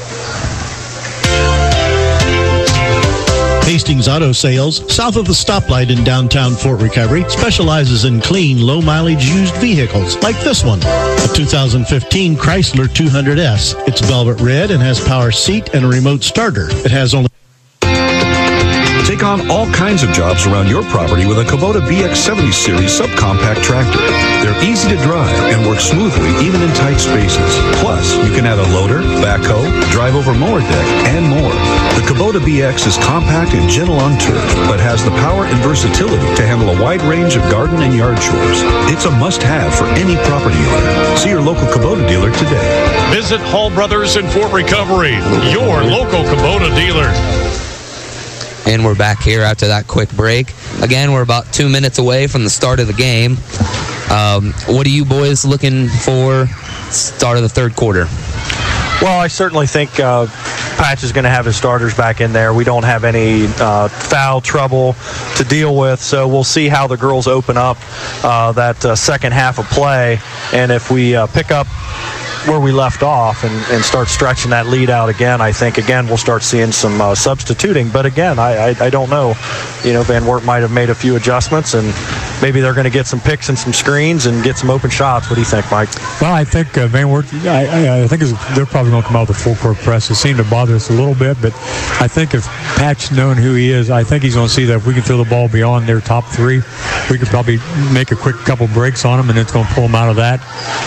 Hastings Auto Sales, south of the stoplight in downtown Fort Recovery, specializes in clean, low-mileage used vehicles like this one, a 2015 Chrysler 200S. It's velvet red and has power seat and a remote starter. It has only... Take on all kinds of jobs around your property with a Kubota BX70 Series subcompact tractor. They're easy to drive and work smoothly even in tight spaces. Plus, you can add a loader, backhoe, drive over mower deck, and more. The Kubota BX is compact and gentle on turf, but has the power and versatility to handle a wide range of garden and yard chores. It's a must-have for any property owner. See your local Kubota dealer today. Visit Hall Brothers in Fort Recovery, your local Kubota dealer. And we're back here after that quick break. Again, we're about 2 minutes away from the start of the game. What are you boys looking for start of the third quarter? Well, I certainly think Patch is going to have his starters back in there. We don't have any foul trouble to deal with, so we'll see how the girls open up that second half of play. And if we pick up where we left off and start stretching that lead out again, I think, again, we'll start seeing some substituting. But, again, I don't know. You know, Van Wert might have made a few adjustments, and maybe they're going to get some picks and some screens and get some open shots. What do you think, Mike? Well, I think Van Wert, I think they're probably going to come out with a full-court press. It seemed to bother us a little bit, but I think if Patch knowing who he is, I think he's going to see that if we can throw the ball beyond their top three, we could probably make a quick couple breaks on them, and it's going to pull them out of that.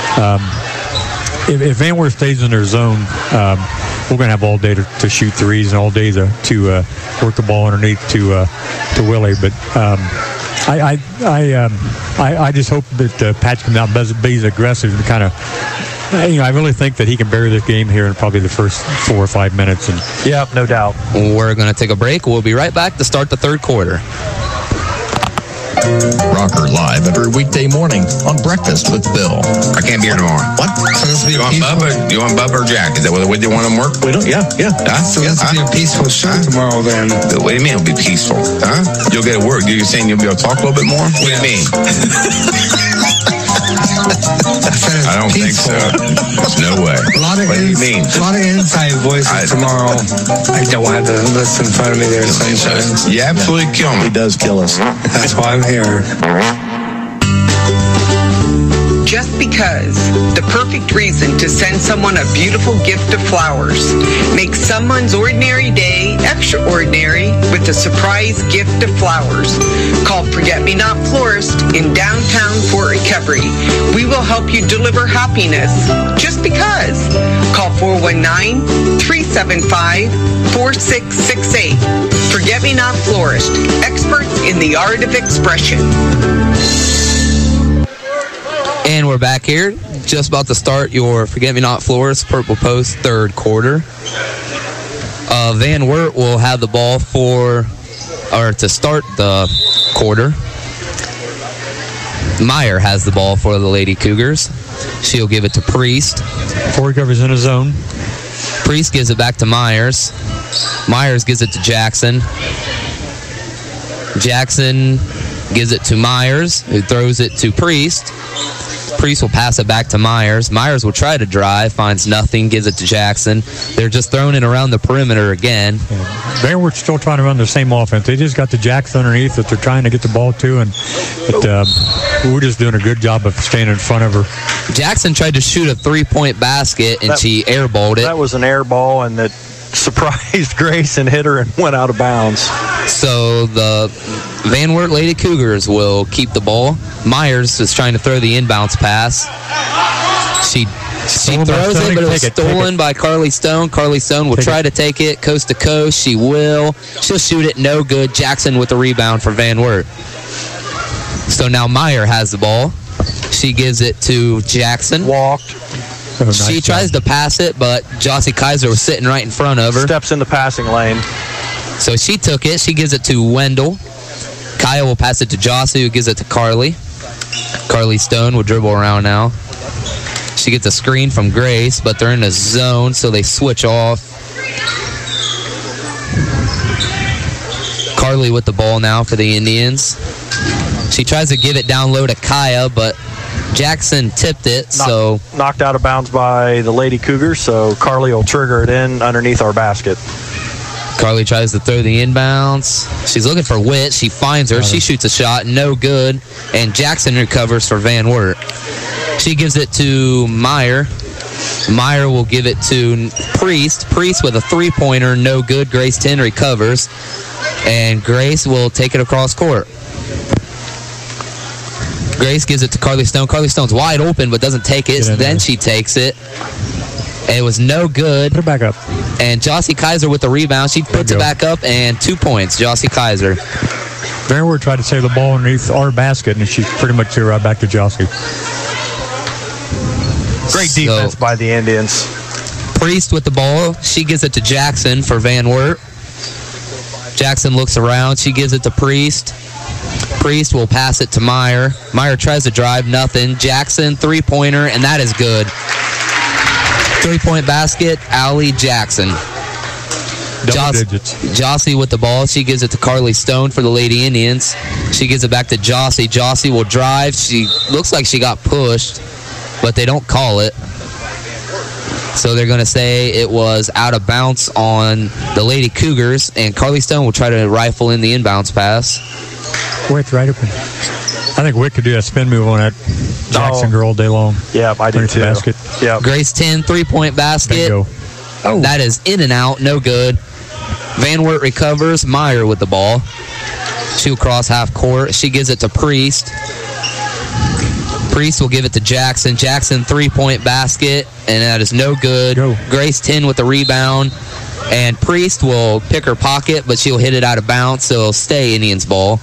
If Van Wert stays in their zone, we're going to have all day to shoot threes and all day to work the ball underneath to Willie. But I just hope that Patch comes out and be aggressive and kind of I really think that he can bury this game here in probably the first 4 or 5 minutes. And Yep, no doubt. We're going to take a break. We'll be right back to start the third quarter. Rocker live every weekday morning on Breakfast with Bill. I can't be here tomorrow. What? So you want Bubba or Jack? Is that what you want them work? We don't. Yeah. So this will be a peaceful show tomorrow. Then what do you mean it'll be peaceful? Huh? You'll get to work. You're saying you'll be able to talk a little bit more? What do you mean? I don't think so. There's no way. What do you mean? A lot of inside voices tomorrow. I don't have the list in front of me there. You absolutely kill me. He does kill us. That's why I'm here. Just because, the perfect reason to send someone a beautiful gift of flowers. Make someone's ordinary day extraordinary with a surprise gift of flowers. Call Forget Me Not Florist in downtown Fort Recovery. We will help you deliver happiness. Just because. Call 419-375-4668. Forget Me Not Florist. Experts in the art of expression. And we're back here, just about to start your Forget Me Not Florist Purple Post third quarter. Van Wert will have the ball to start the quarter. Meyer has the ball for the Lady Cougars. She'll give it to Priest. Fort Recovery's in a zone. Priest gives it back to Myers. Myers gives it to Jackson. Jackson gives it to Myers, who throws it to Priest. Priest will pass it back to Myers. Myers will try to drive, finds nothing, gives it to Jackson. They're just throwing it around the perimeter again. Van Wert's still trying to run the same offense. They just got the Jackson underneath that they're trying to get the ball to, and we're just doing a good job of staying in front of her. Jackson tried to shoot a three-point basket, and she airballed it. That was an air ball, and that surprised Grace and hit her and went out of bounds. So the Van Wert Lady Cougars will keep the ball. Myers is trying to throw the inbounds pass. She throws it, but it was stolen by Carly Stone. Carly Stone will try to take it coast to coast. She will. She'll shoot it. No good. Jackson with the rebound for Van Wert. So now Meyer has the ball. She gives it to Jackson. Walked. She tries to pass it, but Jossie Kaiser was sitting right in front of her. Steps in the passing lane. So she took it. She gives it to Wendell. Kaya will pass it to Jossie, who gives it to Carly. Carly Stone will dribble around now. She gets a screen from Grace, but they're in a zone, so they switch off. Carly with the ball now for the Indians. She tries to give it down low to Kaya, but Jackson tipped it, knocked out of bounds by the Lady Cougars, so Carly will trigger it in underneath our basket. Carly tries to throw the inbounds. She's looking for Witt. She finds her. She shoots a shot. No good. And Jackson recovers for Van Wert. She gives it to Meyer. Meyer will give it to Priest. Priest with a three-pointer. No good. Grace 10 recovers. And Grace will take it across court. Grace gives it to Carly Stone. Carly Stone's wide open but doesn't take it. Then she takes it. It was no good. Put it back up. And Jossie Kaiser with the rebound. She puts it back up, and 2 points. Jossie Kaiser. Van Wert tried to save the ball underneath our basket, and she pretty much threw right back to Jossie. Great defense by the Indians. Priest with the ball. She gives it to Jackson for Van Wert. Jackson looks around. She gives it to Priest. Priest will pass it to Meyer. Meyer tries to drive. Nothing. Jackson, three-pointer, and that is good. Three-point basket, Allie Jackson. Jossie with the ball. She gives it to Carly Stone for the Lady Indians. She gives it back to Jossie. Jossie will drive. She looks like she got pushed, but they don't call it. So they're going to say it was out of bounds on the Lady Cougars, and Carly Stone will try to rifle in the inbounds pass. Witt's right open. I think Witt could do a spin move on that Jackson girl all day long. Yeah, I do too. Basket. Yeah. Grace 10, three-point basket. That is in and out, no good. Van Wert recovers. Meyer with the ball. She'll cross half court. She gives it to Priest. Priest will give it to Jackson. Jackson, three-point basket, and that is no good. Grace 10 with the rebound. And Priest will pick her pocket, but she'll hit it out of bounds, so it'll stay Indians' ball.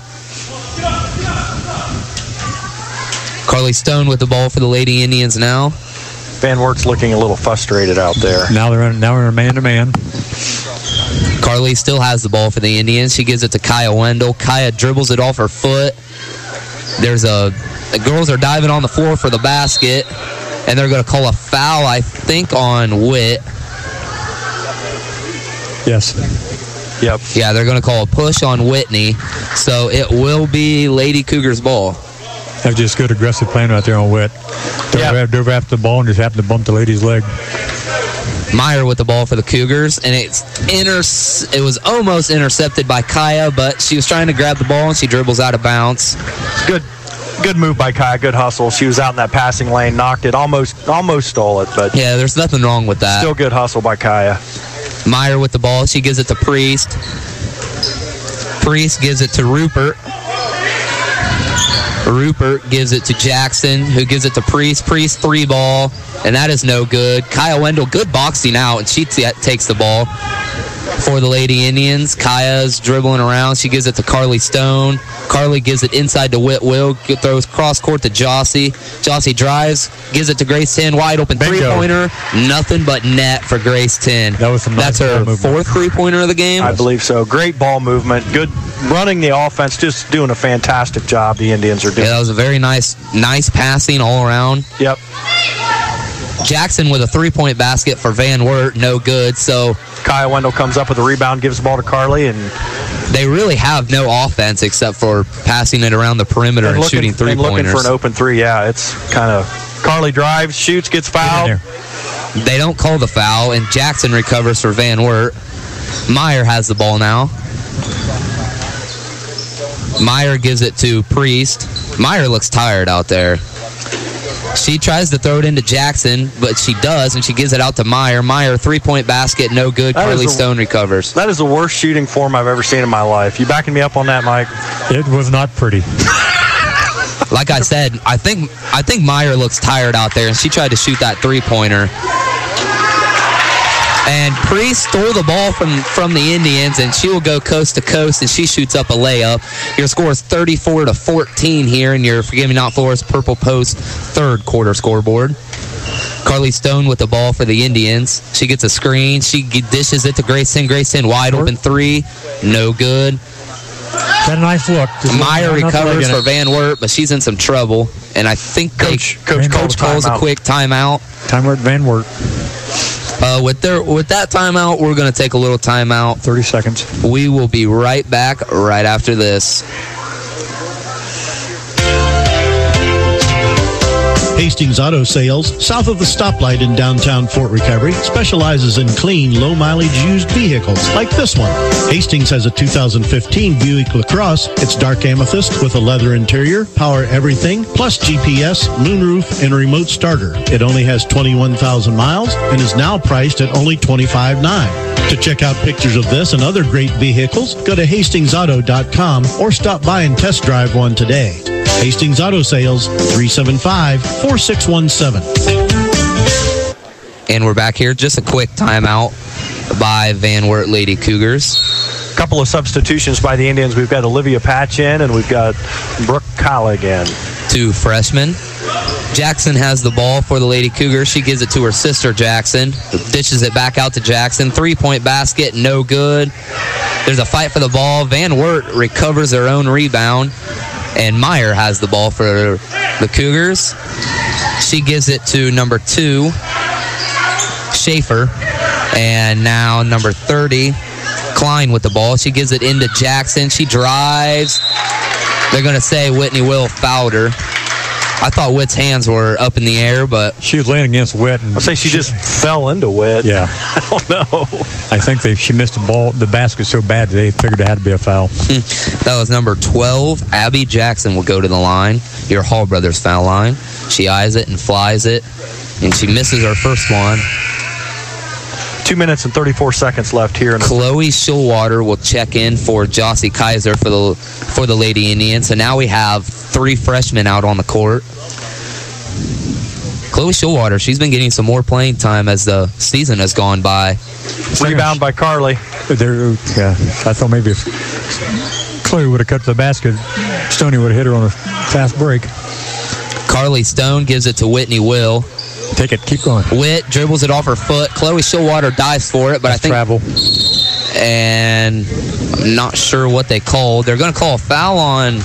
Carly Stone with the ball for the Lady Indians now. Van Wert's looking a little frustrated out there. Now we're in a man-to-man. Carly still has the ball for the Indians. She gives it to Kaya Wendell. Kaya dribbles it off her foot. The girls are diving on the floor for the basket, and they're going to call a foul, I think, on Witt. Yes. Yep. Yeah, they're going to call a push on Whitney, so it will be Lady Cougars ball. That was just good aggressive playing right there on Witt. Dove after the ball and just happened to bump the lady's leg. Meyer with the ball for the Cougars, and it was almost intercepted by Kaya, but she was trying to grab the ball, and she dribbles out of bounds. Good move by Kaya, good hustle. She was out in that passing lane, knocked it, almost stole it, but yeah, there's nothing wrong with that. Still good hustle by Kaya. Meyer with the ball, she gives it to Priest. Priest gives it to Rupert. Rupert gives it to Jackson, who gives it to Priest. Priest 3-ball, and that is no good. Kaya Wendell, good boxing out, and she takes the ball for the Lady Indians. Kaya's dribbling around. She gives it to Carly Stone. Carly gives it inside to Witt Will. Throws cross court to Jossie. Jossie drives, gives it to Grace 10. Wide open three-pointer. Nothing but net for Grace 10. That's her fourth three-pointer of the game. I believe so. Great ball movement. Good running the offense. Just doing a fantastic job the Indians are doing. Yeah, that was a very nice passing all around. Yep. Jackson with a three-point basket for Van Wert. No good. So Kaya Wendell comes up with a rebound, gives the ball to Carly, and they really have no offense except for passing it around the perimeter and shooting three-pointers. And looking for an open three, yeah. It's kind of Carly drives, shoots, gets fouled. They don't call the foul, and Jackson recovers for Van Wert. Meyer has the ball now. Meyer gives it to Priest. Meyer looks tired out there. She tries to throw it into Jackson, but she does, and she gives it out to Meyer. Meyer, three-point basket, no good. Carly Stone recovers. That is the worst shooting form I've ever seen in my life. You backing me up on that, Mike? It was not pretty. Like I said, I think Meyer looks tired out there, and she tried to shoot that three-pointer. And Priest stole the ball from the Indians, and she will go coast to coast, and she shoots up a layup. Your score is 34-14 here in your Forgive Me Not Flores Purple Post third quarter scoreboard. Carly Stone with the ball for the Indians. She gets a screen. She dishes it to Grace 10. Grace 10 wide open three. No good. Got a nice look. Meyer recovers for Van Wert, but she's in some trouble. And I think Coach calls a quick timeout. Timeout Van Wert. With that timeout, we're going to take a little timeout. 30 seconds. We will be right back right after this. Hastings Auto Sales, south of the stoplight in downtown Fort Recovery, specializes in clean, low-mileage used vehicles like this one. Hastings has a 2015 Buick LaCrosse. It's dark amethyst with a leather interior, power everything, plus GPS, moonroof, and remote starter. It only has 21,000 miles and is now priced at only $25,900. To check out pictures of this and other great vehicles, go to HastingsAuto.com or stop by and test drive one today. Hastings Auto Sales, 375-4617. And we're back here. Just a quick timeout by Van Wert Lady Cougars. A couple of substitutions by the Indians. We've got Olivia Patch in, and we've got Brooke Collig in. Two freshmen. Jackson has the ball for the Lady Cougars. She gives it to her sister, Jackson. Dishes it back out to Jackson. Three-point basket, no good. There's a fight for the ball. Van Wert recovers their own rebound. And Meyer has the ball for the Cougars. She gives it to number 2, Schaefer. And now number 30, Klein with the ball. She gives it into Jackson. She drives. They're going to say Whitney Will fouled her. I thought Witt's hands were up in the air, but she was laying against Witt. I'll say she just fell into Witt. Yeah. I don't know. I think she missed the basket so bad they figured it had to be a foul. That was number 12. Abby Jackson will go to the line, your Hall Brothers foul line. She eyes it and flies it, and she misses her first one. 2 minutes and 34 seconds left here. Chloe Shillwater will check in for Jossie Kaiser for the Lady Indians. So now we have 3 freshmen out on the court. Chloe Shillwater, she's been getting some more playing time as the season has gone by. Rebound by Carly. Yeah, I thought maybe if Chloe would have cut the basket, Stoney would have hit her on a fast break. Carly Stone gives it to Whitney Will. Take it. Keep going. Witt dribbles it off her foot. Chloe Showalter dives for it, but That's I think travel. And I'm not sure what they called. They're going to call a foul on.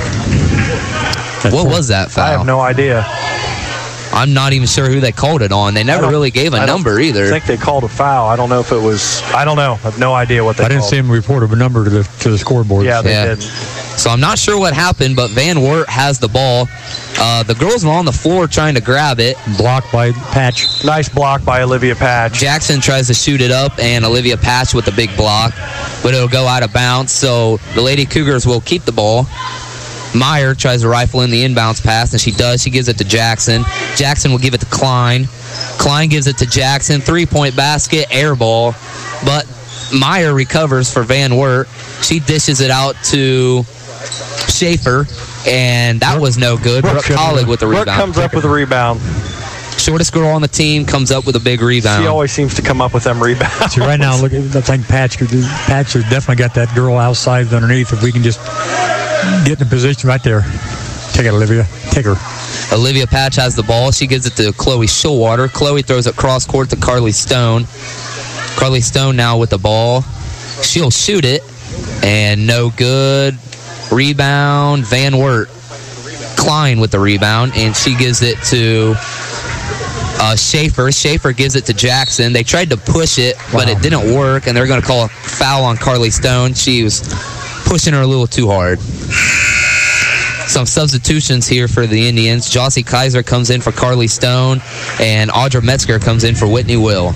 What was that foul? I have no idea. I'm not even sure who they called it on. They never really gave a number either. I think they called a foul. I don't know if it was. I don't know. I have no idea what they called. I didn't see him report a number to the scoreboard. Yeah, they did. So I'm not sure what happened, but Van Wert has the ball. The girls were on the floor trying to grab it. Blocked by Patch. Nice block by Olivia Patch. Jackson tries to shoot it up, and Olivia Patch with a big block, but it'll go out of bounds. So the Lady Cougars will keep the ball. Meyer tries to rifle in the inbounds pass, and she does. She gives it to Jackson. Jackson will give it to Klein. Klein gives it to Jackson. 3-point basket, air ball. But Meyer recovers for Van Wert. She dishes it out to Schaefer, and that was no good. Brooke Collig with the rebound. Brooke comes up with a rebound. Shortest girl on the team comes up with a big rebound. She always seems to come up with them rebounds. See, right now, look, I think Patch has definitely got that girl outside underneath. If we can just get in position right there. Take it, Olivia. Take her. Olivia Patch has the ball. She gives it to Chloe Showalter. Chloe throws it cross court to Carly Stone. Carly Stone now with the ball. She'll shoot it, and no good. Rebound, Van Wert. Klein with the rebound, and she gives it to Schaefer. Schaefer gives it to Jackson. They tried to push it, but it didn't work, and they're going to call a foul on Carly Stone. She was pushing her a little too hard. Some substitutions here for the Indians. Jossie Kaiser comes in for Carly Stone, and Audra Metzger comes in for Whitney Will.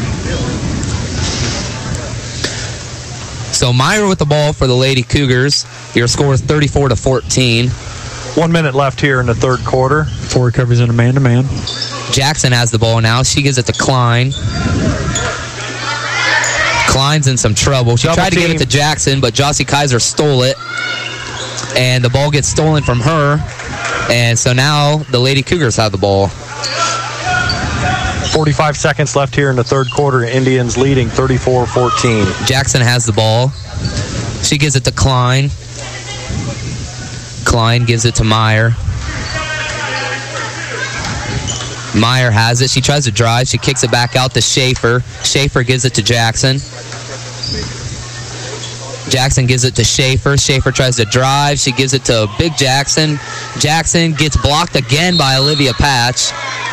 So Meyer with the ball for the Lady Cougars. Your score is 34-14. 1 minute left here in the third quarter. 4 recoveries in a man-to-man. Jackson has the ball now. She gives it to Klein. Klein's in some trouble. She tried to give it to Jackson, but Jossie Kaiser stole it. And the ball gets stolen from her. And so now the Lady Cougars have the ball. 45 seconds left here in the third quarter. Indians leading 34-14. Jackson has the ball. She gives it to Klein. Klein gives it to Meyer. Meyer has it. She tries to drive. She kicks it back out to Schaefer. Schaefer gives it to Jackson. Jackson gives it to Schaefer. Schaefer tries to drive. She gives it to Big Jackson. Jackson gets blocked again by Olivia Patch.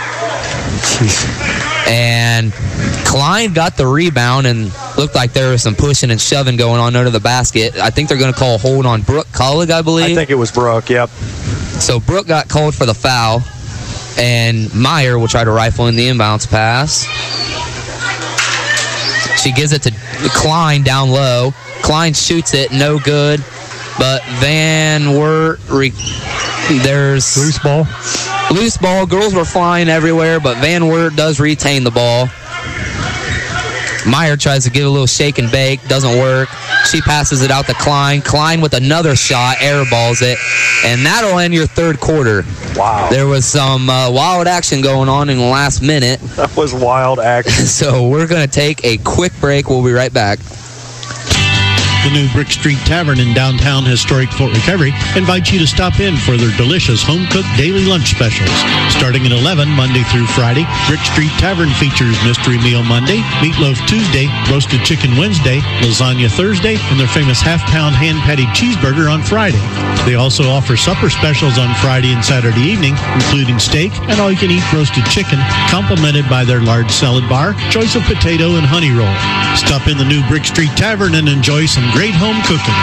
And Klein got the rebound and looked like there was some pushing and shoving going on under the basket. I think they're going to call a hold on Brooke Collig, I believe. I think it was Brooke, yep. So Brooke got called for the foul, and Meyer will try to rifle in the inbounds pass. She gives it to Klein down low. Klein shoots it, no good. But Van Wert, there's loose ball. Loose ball. Girls were flying everywhere, but Van Wert does retain the ball. Meyer tries to give a little shake and bake. Doesn't work. She passes it out to Klein. Klein with another shot. Airballs it. And that'll end your third quarter. Wow. There was some wild action going on in the last minute. That was wild action. So we're going to take a quick break. We'll be right back. The new Brick Street Tavern in downtown historic Fort Recovery invites you to stop in for their delicious home-cooked daily lunch specials. Starting at 11 Monday through Friday, Brick Street Tavern features Mystery Meal Monday, Meatloaf Tuesday, Roasted Chicken Wednesday, Lasagna Thursday, and their famous half-pound hand-patty cheeseburger on Friday. They also offer supper specials on Friday and Saturday evening, including steak and all-you-can-eat roasted chicken, complemented by their large salad bar, choice of potato, and honey roll. Stop in the new Brick Street Tavern and enjoy some great home cooking.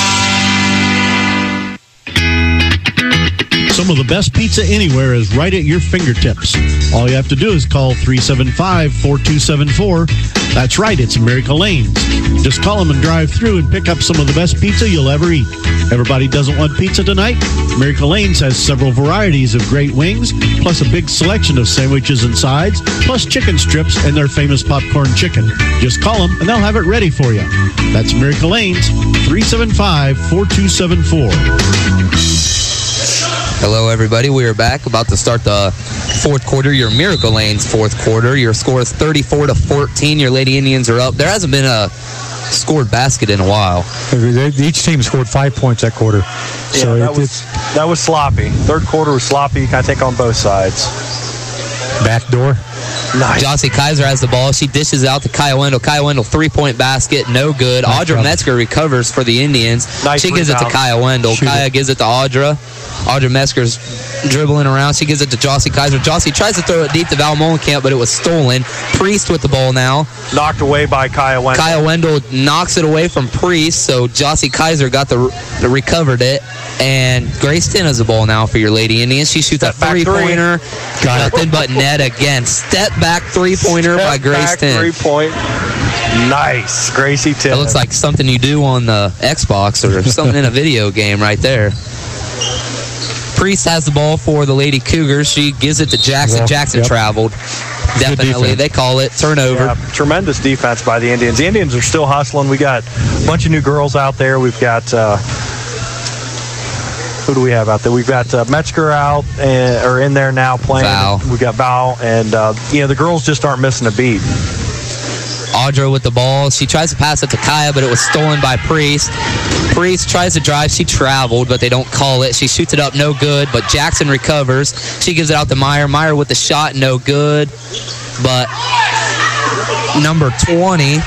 Some of the best pizza anywhere is right at your fingertips. All you have to do is call 375-4274. That's right, it's Miracle Lanes. Just call them and drive through and pick up some of the best pizza you'll ever eat. Everybody doesn't want pizza tonight? Miracle Lanes has several varieties of great wings, plus a big selection of sandwiches and sides, plus chicken strips and their famous popcorn chicken. Just call them and they'll have it ready for you. That's Miracle Lanes, 375-4274. Hello, everybody. We are back, about to start the fourth quarter, your Miracle Lanes fourth quarter. Your score is 34-14. Your Lady Indians are up. There hasn't been a scored basket in a while. Each team scored 5 points that quarter. So yeah, that was sloppy. Third quarter was sloppy, I think, on both sides. Back door. Nice. Jossie Kaiser has the ball. She dishes it out to Kaya Wendell. Kaya Wendell, three-point basket, no good. Audra Metzger recovers for the Indians. Nice she gives it to Kaya Wendell. Kaya gives it to Audra. Audra Metzger's dribbling around. She gives it to Jossie Kaiser. Jossie tries to throw it deep to Val Molenkamp, but it was stolen. Priest with the ball now. Knocked away by Kaya Wendell. Kaya Wendell knocks it away from Priest, so Jossie Kaiser got the recovered it. And Grace 10 has the ball now for your Lady Indians. She shoots a three-pointer. Nothing but net again. Step back three-pointer by Grace 10. Three-point. Nice. Gracie 10. That looks like something you do on the Xbox or something in a video game right there. Priest has the ball for the Lady Cougars. She gives it to Jackson. Yeah, Jackson traveled. Definitely. They call it turnover. Yeah, tremendous defense by the Indians. The Indians are still hustling. We got a bunch of new girls out there. We've got... who do we have out there? We've got Metzger out or in there now playing. Val. We got Val, and the girls just aren't missing a beat. Audra with the ball. She tries to pass it to Kaya, but it was stolen by Priest. Priest tries to drive. She traveled, but they don't call it. She shoots it up, no good, but Jackson recovers. She gives it out to Meyer. Meyer with the shot, no good. But number 20,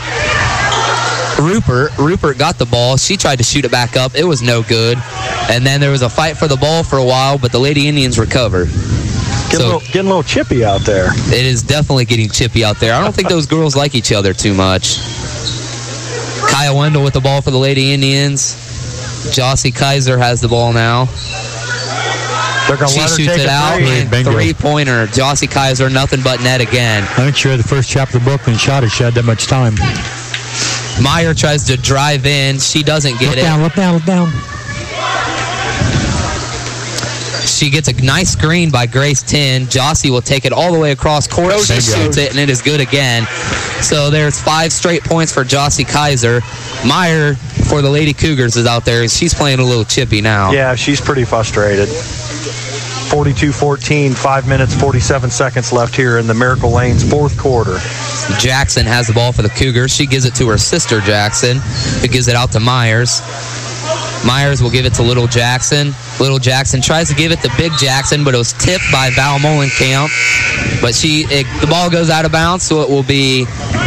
Rupert got the ball. She tried to shoot it back up. It was no good. And then there was a fight for the ball for a while, but the Lady Indians recover. Getting a little chippy out there. It is definitely getting chippy out there. I don't think those girls like each other too much. Kaya Wendell with the ball for the Lady Indians. Jossie Kaiser has the ball now. She shoots it out and three-pointer. Jossie Kaiser, nothing but net again. I think she read the first chapter of the book and shot it. She had that much time. Meyer tries to drive in. She doesn't get it. Look down. She gets a nice screen by Grace 10. Jossie will take it all the way across court. She shoots it, and it is good again. So there's 5 straight points for Jossie Kaiser. Meyer for the Lady Cougars is out there. She's playing a little chippy now. Yeah, she's pretty frustrated. 42-14, 5 minutes, 47 seconds left here in the Miracle Lanes fourth quarter. Jackson has the ball for the Cougars. She gives it to her sister, Jackson, who gives it out to Myers. Myers will give it to Little Jackson. Little Jackson tries to give it to Big Jackson, but it was tipped by Val Molenkamp. But the ball goes out of bounds, so it will be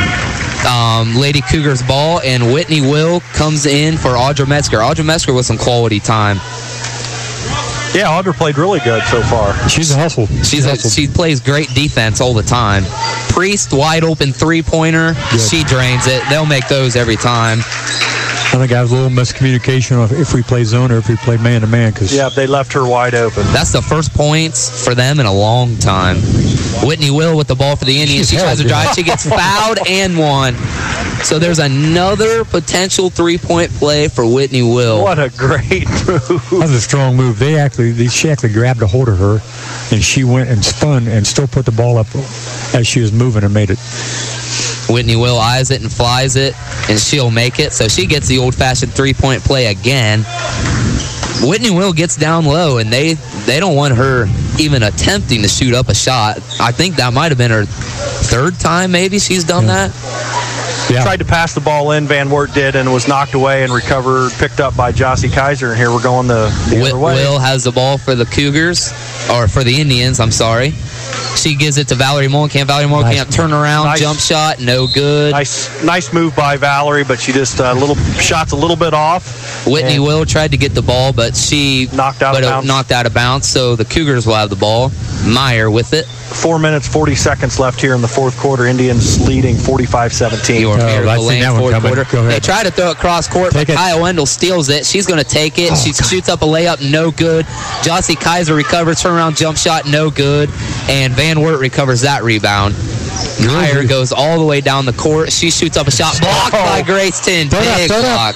Lady Cougars ball, and Whitney Will comes in for Audra Metzger. Audra Metzger with some quality time. Yeah, Audra played really good so far. She's a hustle. She plays great defense all the time. Priest, wide open three-pointer. Good. She drains it. They'll make those every time. I think I was a little miscommunication if we play zone or if we play man-to-man. Yeah, they left her wide open. That's the first points for them in a long time. Whitney Will with the ball for the Indians. She tries to drive. She gets fouled and one. So there's another potential three-point play for Whitney Will. What a great move. That was a strong move. She actually grabbed a hold of her, and she went and spun and still put the ball up as she was moving and made it. Whitney Will eyes it and flies it, and she'll make it. So she gets the old-fashioned three-point play again. Whitney Will gets down low, and they don't want her even attempting to shoot up a shot. I think that might have been her third time maybe she's done that. Yeah. Tried to pass the ball in, Van Wert did, and was knocked away and recovered, picked up by Jossie Kaiser, and here we're going the other way. Will has the ball for the Cougars, or for the Indians, I'm sorry. She gives it to Valerie Molenkamp. Valerie Molenkamp, turn around, jump shot, no good. Nice move by Valerie, but she just shots a little bit off. Whitney Will tried to get the ball, but she knocked out of bounds. So the Cougars will have the ball. Meyer with it. 4 minutes, 40 seconds left here in the fourth quarter. Indians leading 45-17. Your Miracle Lane fourth quarter. They try to throw it cross court, but Kaya Wendell steals it. She's going to take it. She shoots up a layup, no good. Jossie Kaiser recovers, turnaround jump shot, no good. And Van Wert recovers that rebound. Meyer goes all the way down the court. She shoots up a shot, blocked by Grace 10. Big block.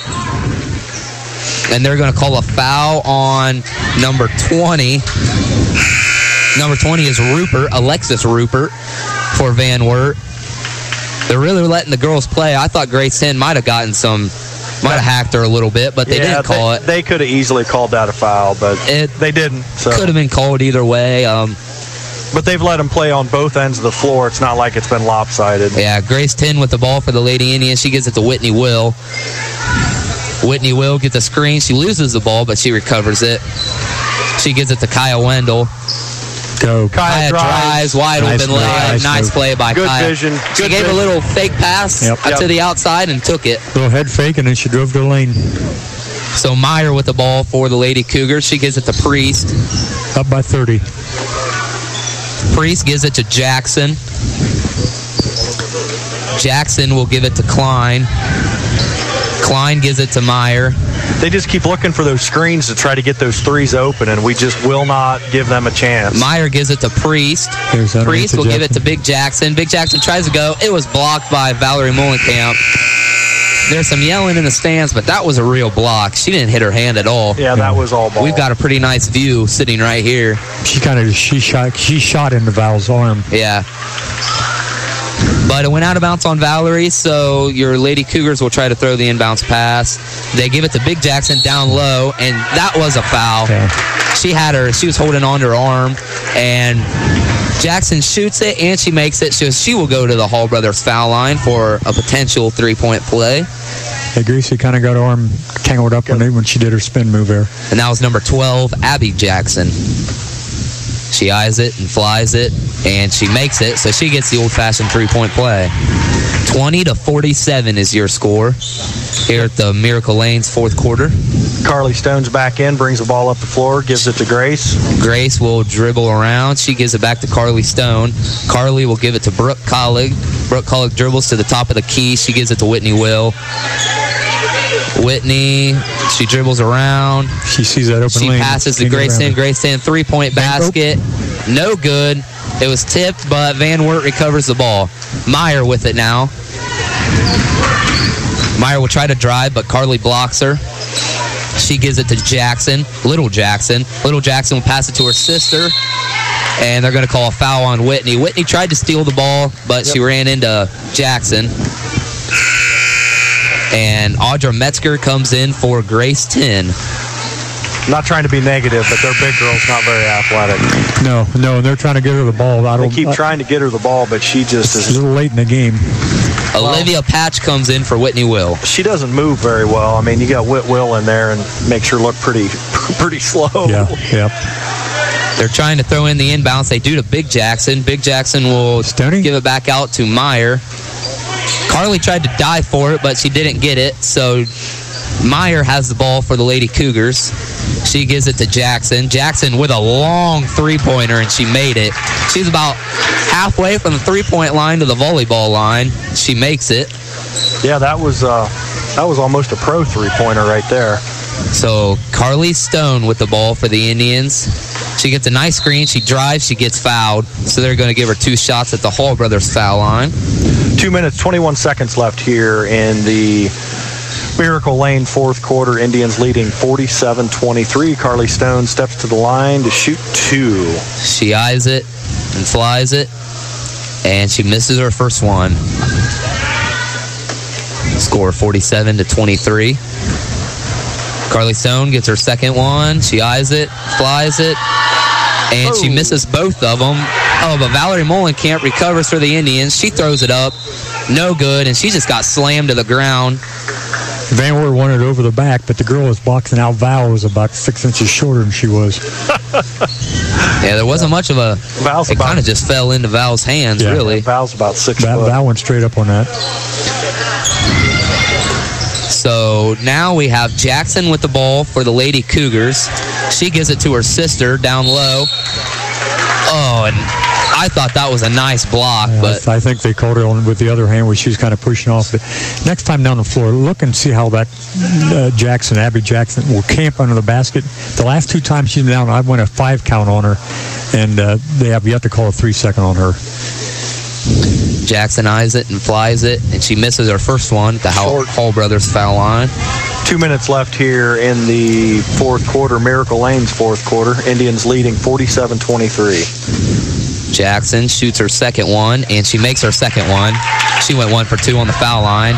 And they're going to call a foul on number 20. Number 20 is Alexis Rupert for Van Wert. They're really letting the girls play. I thought Grace 10 might have hacked her a little bit, but they didn't call it. They could have easily called that a foul, but they didn't. So. Could have been called either way. But they've let them play on both ends of the floor. It's not like it's been lopsided. Yeah, Grace 10 with the ball for the Lady Indians. She gives it to Whitney Will. Whitney Will gets a screen. She loses the ball, but she recovers it. She gives it to Kaya Wendell. Go. Kaya drives wide open layup. Nice play by Good Kaya. vision. She gave a little fake pass to the outside and took it. Little head fake, and then she drove to the lane. So Meyer with the ball for the Lady Cougars. She gives it to Priest. Up by 30. Priest gives it to Jackson. Jackson will give it to Klein. Klein gives it to Meyer. They just keep looking for those screens to try to get those threes open, and we just will not give them a chance. Meyer gives it to Priest. Priest will give it to Big Jackson. Big Jackson tries to go. It was blocked by Valerie Mullenkamp. There's some yelling in the stands, but that was a real block. She didn't hit her hand at all. Yeah, that was all ball. We've got a pretty nice view sitting right here. She shot into Val's arm. Yeah. But it went out of bounds on Valerie, so your Lady Cougars will try to throw the inbounds pass. They give it to Big Jackson down low, and that was a foul. Okay. She was holding on to her arm, and Jackson shoots it, and she makes it. So she will go to the Hall Brothers foul line for a potential three-point play. Hey, Greasy kind of got her arm tangled up when she did her spin move there. And that was number 12, Abby Jackson. She eyes it and flies it, and she makes it, so she gets the old-fashioned three-point play. 20-47 is your score here at the Miracle Lanes fourth quarter. Carly Stone's back in, brings the ball up the floor, gives it to Grace. Grace will dribble around. She gives it back to Carly Stone. Carly will give it to Brooke Collig. Brooke Collig dribbles to the top of the key. She gives it to Whitney Will. Whitney, she dribbles around. She sees that open lane. She passes to Grayson. Grayson, three-point basket. No good. It was tipped, but Van Wert recovers the ball. Meyer with it now. Meyer will try to drive, but Carly blocks her. She gives it to Jackson. Little Jackson. Little Jackson will pass it to her sister, and they're going to call a foul on Whitney. Whitney tried to steal the ball, but she ran into Jackson. And Audra Metzger comes in for Grace 10. Not trying to be negative, but their big girl's not very athletic. No, and they're trying to get her the ball. They keep trying to get her the ball, but she just is a little late in the game. Olivia Patch comes in for Whitney Will. She doesn't move very well. I mean, you got Whit Will in there and makes her look pretty slow. Yeah. They're trying to throw in the inbounds. They do to Big Jackson. Big Jackson will give it back out to Meyer. Carly tried to dive for it, but she didn't get it. So Meyer has the ball for the Lady Cougars. She gives it to Jackson. Jackson with a long three-pointer, and she made it. She's about halfway from the three-point line to the volleyball line. She makes it. Yeah, that was almost a pro three-pointer right there. So Carly Stone with the ball for the Indians. She gets a nice screen. She drives. She gets fouled. So they're going to give her two shots at the Hall Brothers foul line. 2 minutes, 21 seconds left here in the Miracle Lane fourth quarter. Indians leading 47-23. Carly Stone steps to the line to shoot two. She eyes it and flies it, and she misses her first one. Score 47-23. Carly Stone gets her second one. She eyes it, flies it, and she misses both of them. Oh, but Valerie Mullenkamp recovers for the Indians. She throws it up. No good, and she just got slammed to the ground. Van Wert wanted it over the back, but the girl was boxing out. Val was about 6 inches shorter than she was. Yeah, there wasn't much of a... It kind of just fell into Val's hands, really. Val's about 6 foot. Val went straight up on that. So now we have Jackson with the ball for the Lady Cougars. She gives it to her sister down low. Oh, and I thought that was a nice block. But I think they called it on with the other hand where she was kind of pushing off. But next time down the floor, look and see how that Abby Jackson, will camp under the basket. The last two times she's been down, I went a 5 count on her, and they have yet to call a 3-second on her. Jackson eyes it and flies it, and she misses her first one at the Hall Brothers foul line. 2 minutes left here in the fourth quarter, Miracle Lane's fourth quarter. Indians leading 47-23. Jackson shoots her second one, and she makes her second one. She went 1 for 2 on the foul line.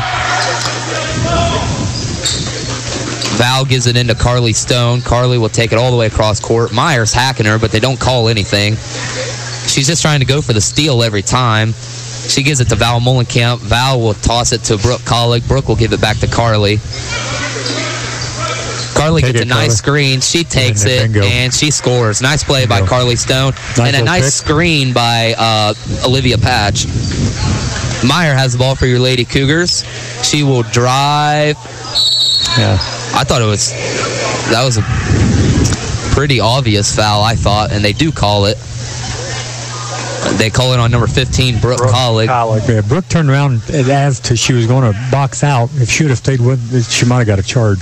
Val gives it into Carly Stone. Carly will take it all the way across court. Meyer's hacking her, but they don't call anything. She's just trying to go for the steal every time. She gives it to Val Mullenkamp. Val will toss it to Brooke Collig. Brooke will give it back to Carly. Carly gets a nice screen. She takes it, and she scores. Nice play by Carly Stone. And a nice screen by Olivia Patch. Meyer has the ball for your Lady Cougars. She will drive. Yeah. I thought that was a pretty obvious foul, I thought, and they do call it. They call it on number 15, Brooke Collig. Yeah, Brooke turned around as to she was going to box out. If she would have stayed with it, she might have got a charge.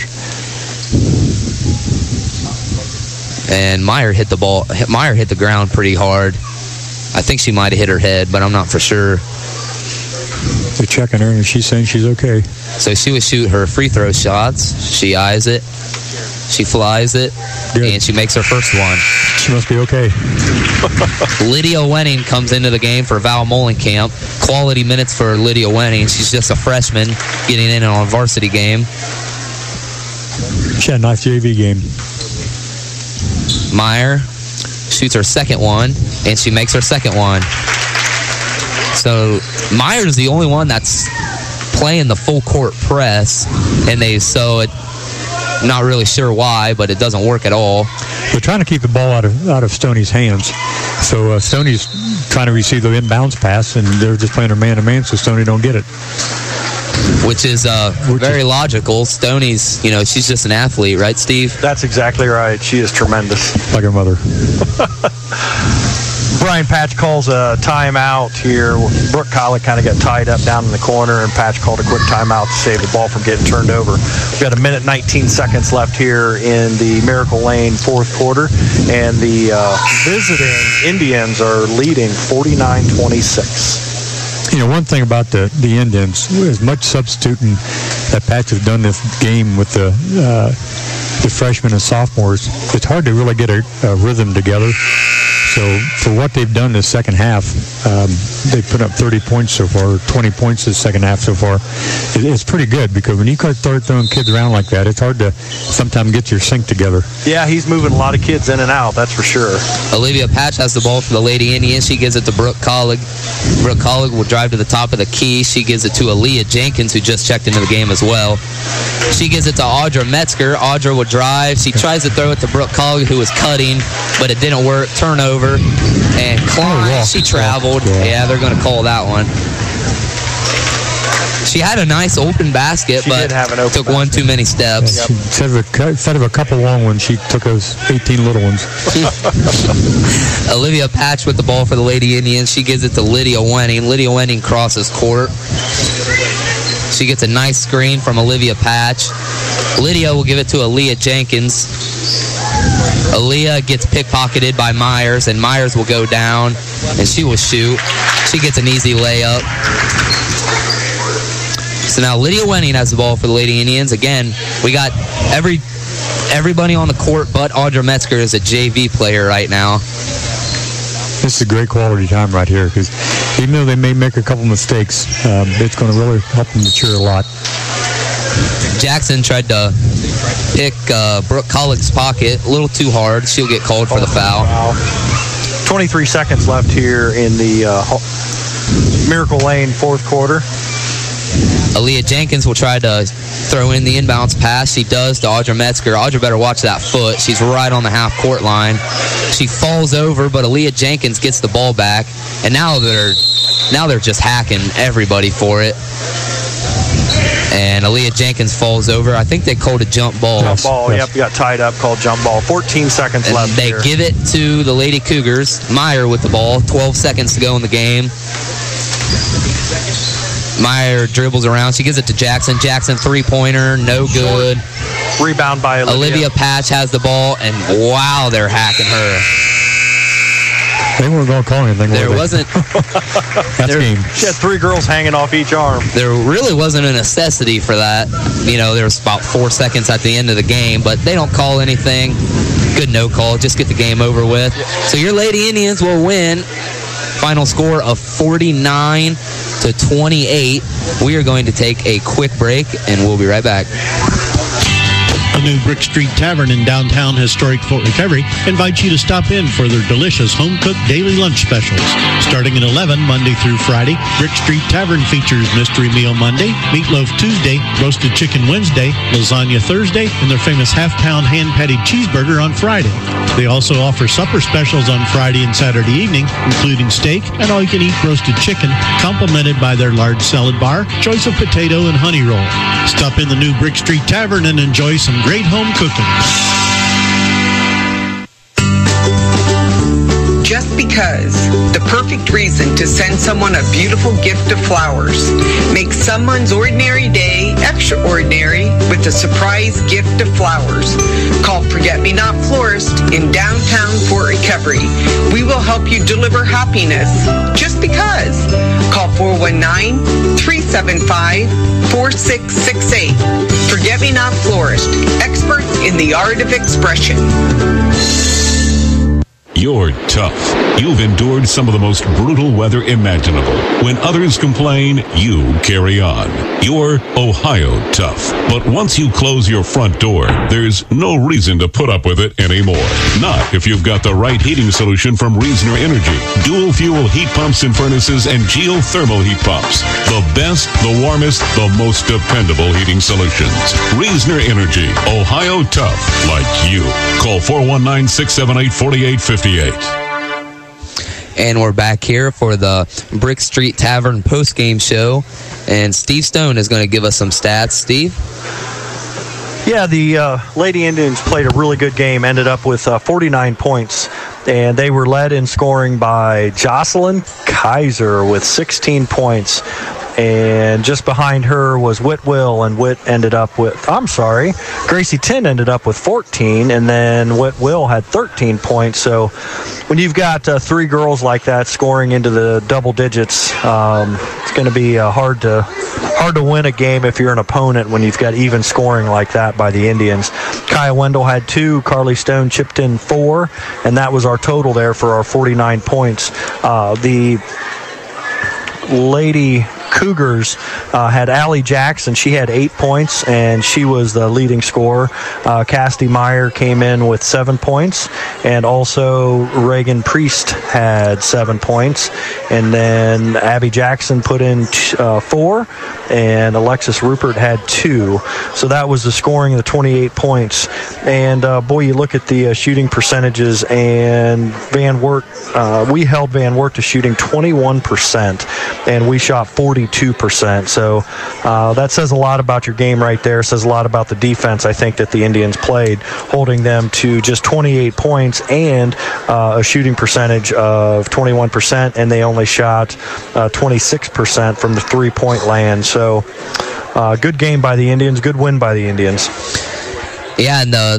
And Meyer hit the ball. Meyer hit the ground pretty hard. I think she might have hit her head, but I'm not for sure. They're checking her, and she's saying she's okay. So she would shoot her free throw shots. She eyes it. She flies it. Good. And she makes her first one. She must be okay. Lydia Wenning comes into the game for Val Molenkamp. Quality minutes for Lydia Wenning. She's just a freshman getting in on a varsity game. She had a nice JV game. Meyer shoots her second one, and she makes her second one. So Meyer's the only one that's playing the full court press, and not really sure why, but it doesn't work at all. They're trying to keep the ball out of Stoney's hands. So Stoney's trying to receive the inbounds pass, and they're just playing her man-to-man so Stoney don't get it. Which is very logical. Stoney's, she's just an athlete, right, Steve? That's exactly right. She is tremendous. Like her mother. Brian Patch calls a timeout here. Brooke Collig kind of got tied up down in the corner, and Patch called a quick timeout to save the ball from getting turned over. We've got 1:19 left here in the Miracle Lane fourth quarter, and the visiting Indians are leading 49-26. One thing about the Indians, as much substituting that Patch has done this game with the freshmen and sophomores, it's hard to really get a rhythm together. So for what they've done this second half, they've put up 30 points so far, 20 points this second half so far. It's pretty good because when you start throwing kids around like that, it's hard to sometimes get your sync together. Yeah, he's moving a lot of kids in and out, that's for sure. Olivia Patch has the ball for the Lady Indians. She gives it to Brooke Collig. Brooke Collig will drive to the top of the key. She gives it to Aaliyah Jenkins, who just checked into the game as well. She gives it to Audra Metzger. Audra will drive. She tries to throw it to Brooke Collig, who was cutting, but it didn't work. Turnover. And Klein, she traveled. Yeah, they're going to call that one. She had a nice open basket, but took one too many steps. Yep. Instead of a couple long ones, she took those 18 little ones. Olivia Patch with the ball for the Lady Indians. She gives it to Lydia Wenning. Lydia Wenning crosses court. She gets a nice screen from Olivia Patch. Lydia will give it to Aaliyah Jenkins. Aaliyah gets pickpocketed by Myers, and Myers will go down, and she will shoot. She gets an easy layup. So now Lydia Wenning has the ball for the Lady Indians. Again, we got everybody on the court but Audra Metzger is a JV player right now. This is a great quality time right here because even though they may make a couple mistakes, it's going to really help them mature a lot. Jackson tried to pick Brooke Collig's pocket a little too hard. She'll get called for the foul. 23 seconds left here in the Miracle Lane fourth quarter. Aaliyah Jenkins will try to throw in the inbounds pass. She does to Audra Metzger. Audra better watch that foot. She's right on the half-court line. She falls over, but Aaliyah Jenkins gets the ball back, and now they're just hacking everybody for it. And Aaliyah Jenkins falls over. I think they called a jump ball. Jump ball, yep, got tied up, called jump ball. 14 seconds left They here. give it to the Lady Cougars. Meyer with the ball. 12 seconds to go in the game. Meyer dribbles around. She gives it to Jackson. Jackson, three-pointer, no good. Rebound by Olivia Patch has the ball, and wow, they're hacking her. They weren't going to call anything. There wasn't. That's game. She had three girls hanging off each arm. There really wasn't a necessity for that. There was about 4 seconds at the end of the game, but they don't call anything. Good no call. Just get the game over with. So your Lady Indians will win. Final score of 49-28. We are going to take a quick break, and we'll be right back. The new Brick Street Tavern in downtown historic Fort Recovery invites you to stop in for their delicious home-cooked daily lunch specials. Starting at 11 Monday through Friday, Brick Street Tavern features Mystery Meal Monday, Meatloaf Tuesday, Roasted Chicken Wednesday, Lasagna Thursday, and their famous half-pound hand-patted cheeseburger on Friday. They also offer supper specials on Friday and Saturday evening, including steak and all-you-can-eat roasted chicken, complemented by their large salad bar, choice of potato, and honey roll. Stop in the new Brick Street Tavern and enjoy some great home cooking. Just because, the perfect reason to send someone a beautiful gift of flowers. Make someone's ordinary day extraordinary with a surprise gift of flowers. Call Forget Me Not Florist in downtown Fort Recovery. We will help you deliver happiness. Just because. Call 419-375-4668. Forget Me Not Florist, experts in the art of expression. You're tough. You've endured some of the most brutal weather imaginable. When others complain, you carry on. You're Ohio tough. But once you close your front door, there's no reason to put up with it anymore. Not if you've got the right heating solution from Reasoner Energy. Dual fuel heat pumps and furnaces and geothermal heat pumps. The best, the warmest, the most dependable heating solutions. Reasoner Energy. Ohio tough. Like you. Call 419-678-4858. And we're back here for the Brick Street Tavern post-game show. And Steve Stone is going to give us some stats. Steve? Yeah, the Lady Indians played a really good game, ended up with 49 points. And they were led in scoring by Jocelyn Kaiser with 16 points. And just behind her was Whitwill, and Gracie Tinn ended up with 14, and then Whitwill had 13 points. So when you've got three girls like that scoring into the double digits, it's going to be hard to win a game if you're an opponent when you've got even scoring like that by the Indians. Kaya Wendell had 2, Carly Stone chipped in 4, and that was our total there for our 49 points. The Lady Cougars had Allie Jackson. She had 8 points, and she was the leading scorer. Cassidy Meyer came in with 7 points, and also Reagan Priest had 7 points. And then Abby Jackson put in 4, and Alexis Rupert had 2. So that was the scoring of the 28 points. And, boy, you look at the shooting percentages, and Van Wert, we held Van Wert to shooting 21%, and we shot 42%. So that says a lot about your game right there. Says a lot about the defense, I think, that the Indians played, holding them to just 28 points and a shooting percentage of 21%, and they only shot 26% from the three-point land. So good game by the Indians, good win by the Indians. Yeah, and the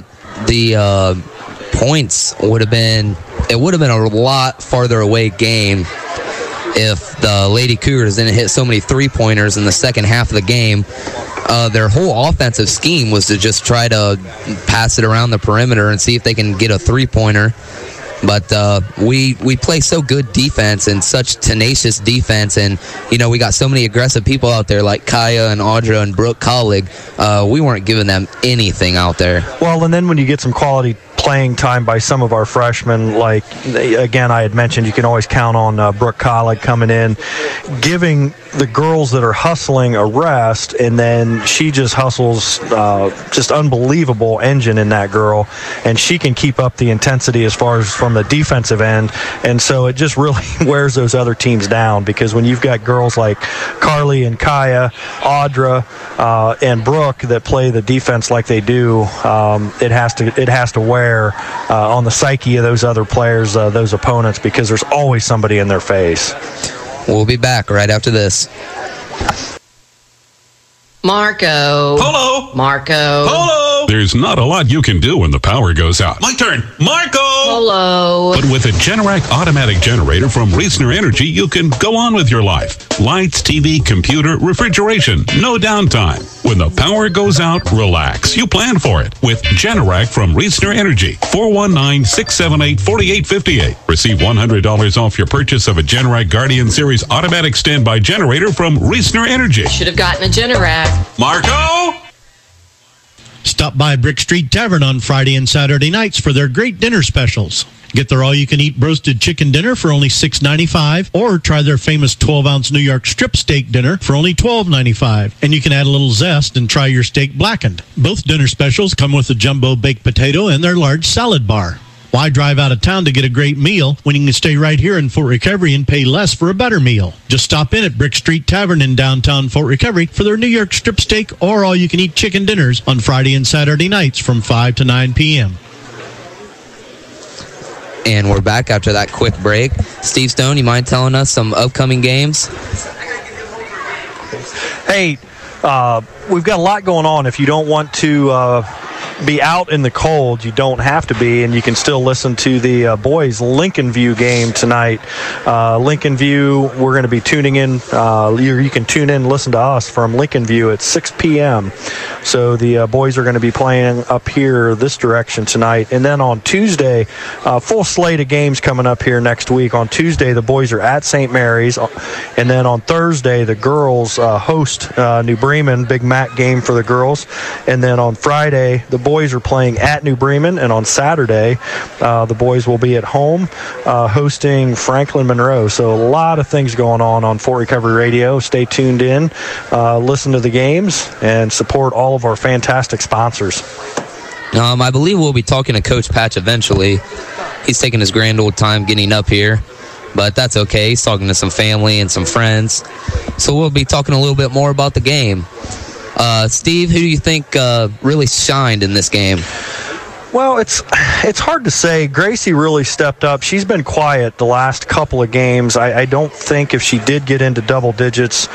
points would have been a lot farther away game if the Lady Cougars didn't hit so many three-pointers in the second half of the game. Their whole offensive scheme was to just try to pass it around the perimeter and see if they can get a three-pointer. But we play so good defense and such tenacious defense, and we got so many aggressive people out there like Kaya and Audra and Brooke Collig. We weren't giving them anything out there. Well, and then when you get some quality playing time by some of our freshmen, like, again, I had mentioned you can always count on Brooke Collig coming in, giving the girls that are hustling a rest, and then she just hustles, just unbelievable engine in that girl, and she can keep up the intensity as far as from the defensive end, and so it just really wears those other teams down, because when you've got girls like Carly and Kaya, Audra, and Brooke that play the defense like they do, it has to wear on the psyche of those other players, those opponents, because there's always somebody in their face. We'll be back right after this. Marco. Hello. Marco. Hello. There's not a lot you can do when the power goes out. My turn. Marco. Hello. But with a Generac automatic generator from Reasoner Energy, you can go on with your life. Lights, TV, computer, refrigeration. No downtime. When the power goes out, relax. You plan for it with Generac from Reasoner Energy. 419-678-4858. Receive $100 off your purchase of a Generac Guardian Series automatic standby generator from Reasoner Energy. Should have gotten a Generac. Marco? Stop by Brick Street Tavern on Friday and Saturday nights for their great dinner specials. Get their all-you-can-eat roasted chicken dinner for only $6.95, or try their famous 12-ounce New York strip steak dinner for only $12.95. And you can add a little zest and try your steak blackened. Both dinner specials come with a jumbo baked potato and their large salad bar. Why drive out of town to get a great meal when you can stay right here in Fort Recovery and pay less for a better meal? Just stop in at Brick Street Tavern in downtown Fort Recovery for their New York strip steak or all-you-can-eat chicken dinners on Friday and Saturday nights from 5 to 9 p.m. And we're back after that quick break. Steve Stone, you mind telling us some upcoming games? Hey, we've got a lot going on. If you don't want to be out in the cold, you don't have to be, and you can still listen to the boys' Lincoln View game tonight. Lincoln View, we're going to be tuning in. You can tune in and listen to us from Lincoln View at 6 p.m. So the boys are going to be playing up here this direction tonight. And then on Tuesday, full slate of games coming up here next week. On Tuesday, the boys are at St. Mary's. And then on Thursday, the girls host New Bremen, big MAC game for the girls. And then on Friday, the boys are playing at New Bremen. And on Saturday, the boys will be at home hosting Franklin Monroe. So a lot of things going on Fort Recovery Radio. Stay tuned in, listen to the games, and support all of our fantastic sponsors. I believe we'll be talking to Coach Patch eventually. He's taking his grand old time getting up here, but that's okay. He's talking to some family and some friends. So we'll be talking a little bit more about the game. Steve, who do you think really shined in this game? Well, it's hard to say. Gracie really stepped up. She's been quiet the last couple of games. I don't think if she did get into double digits,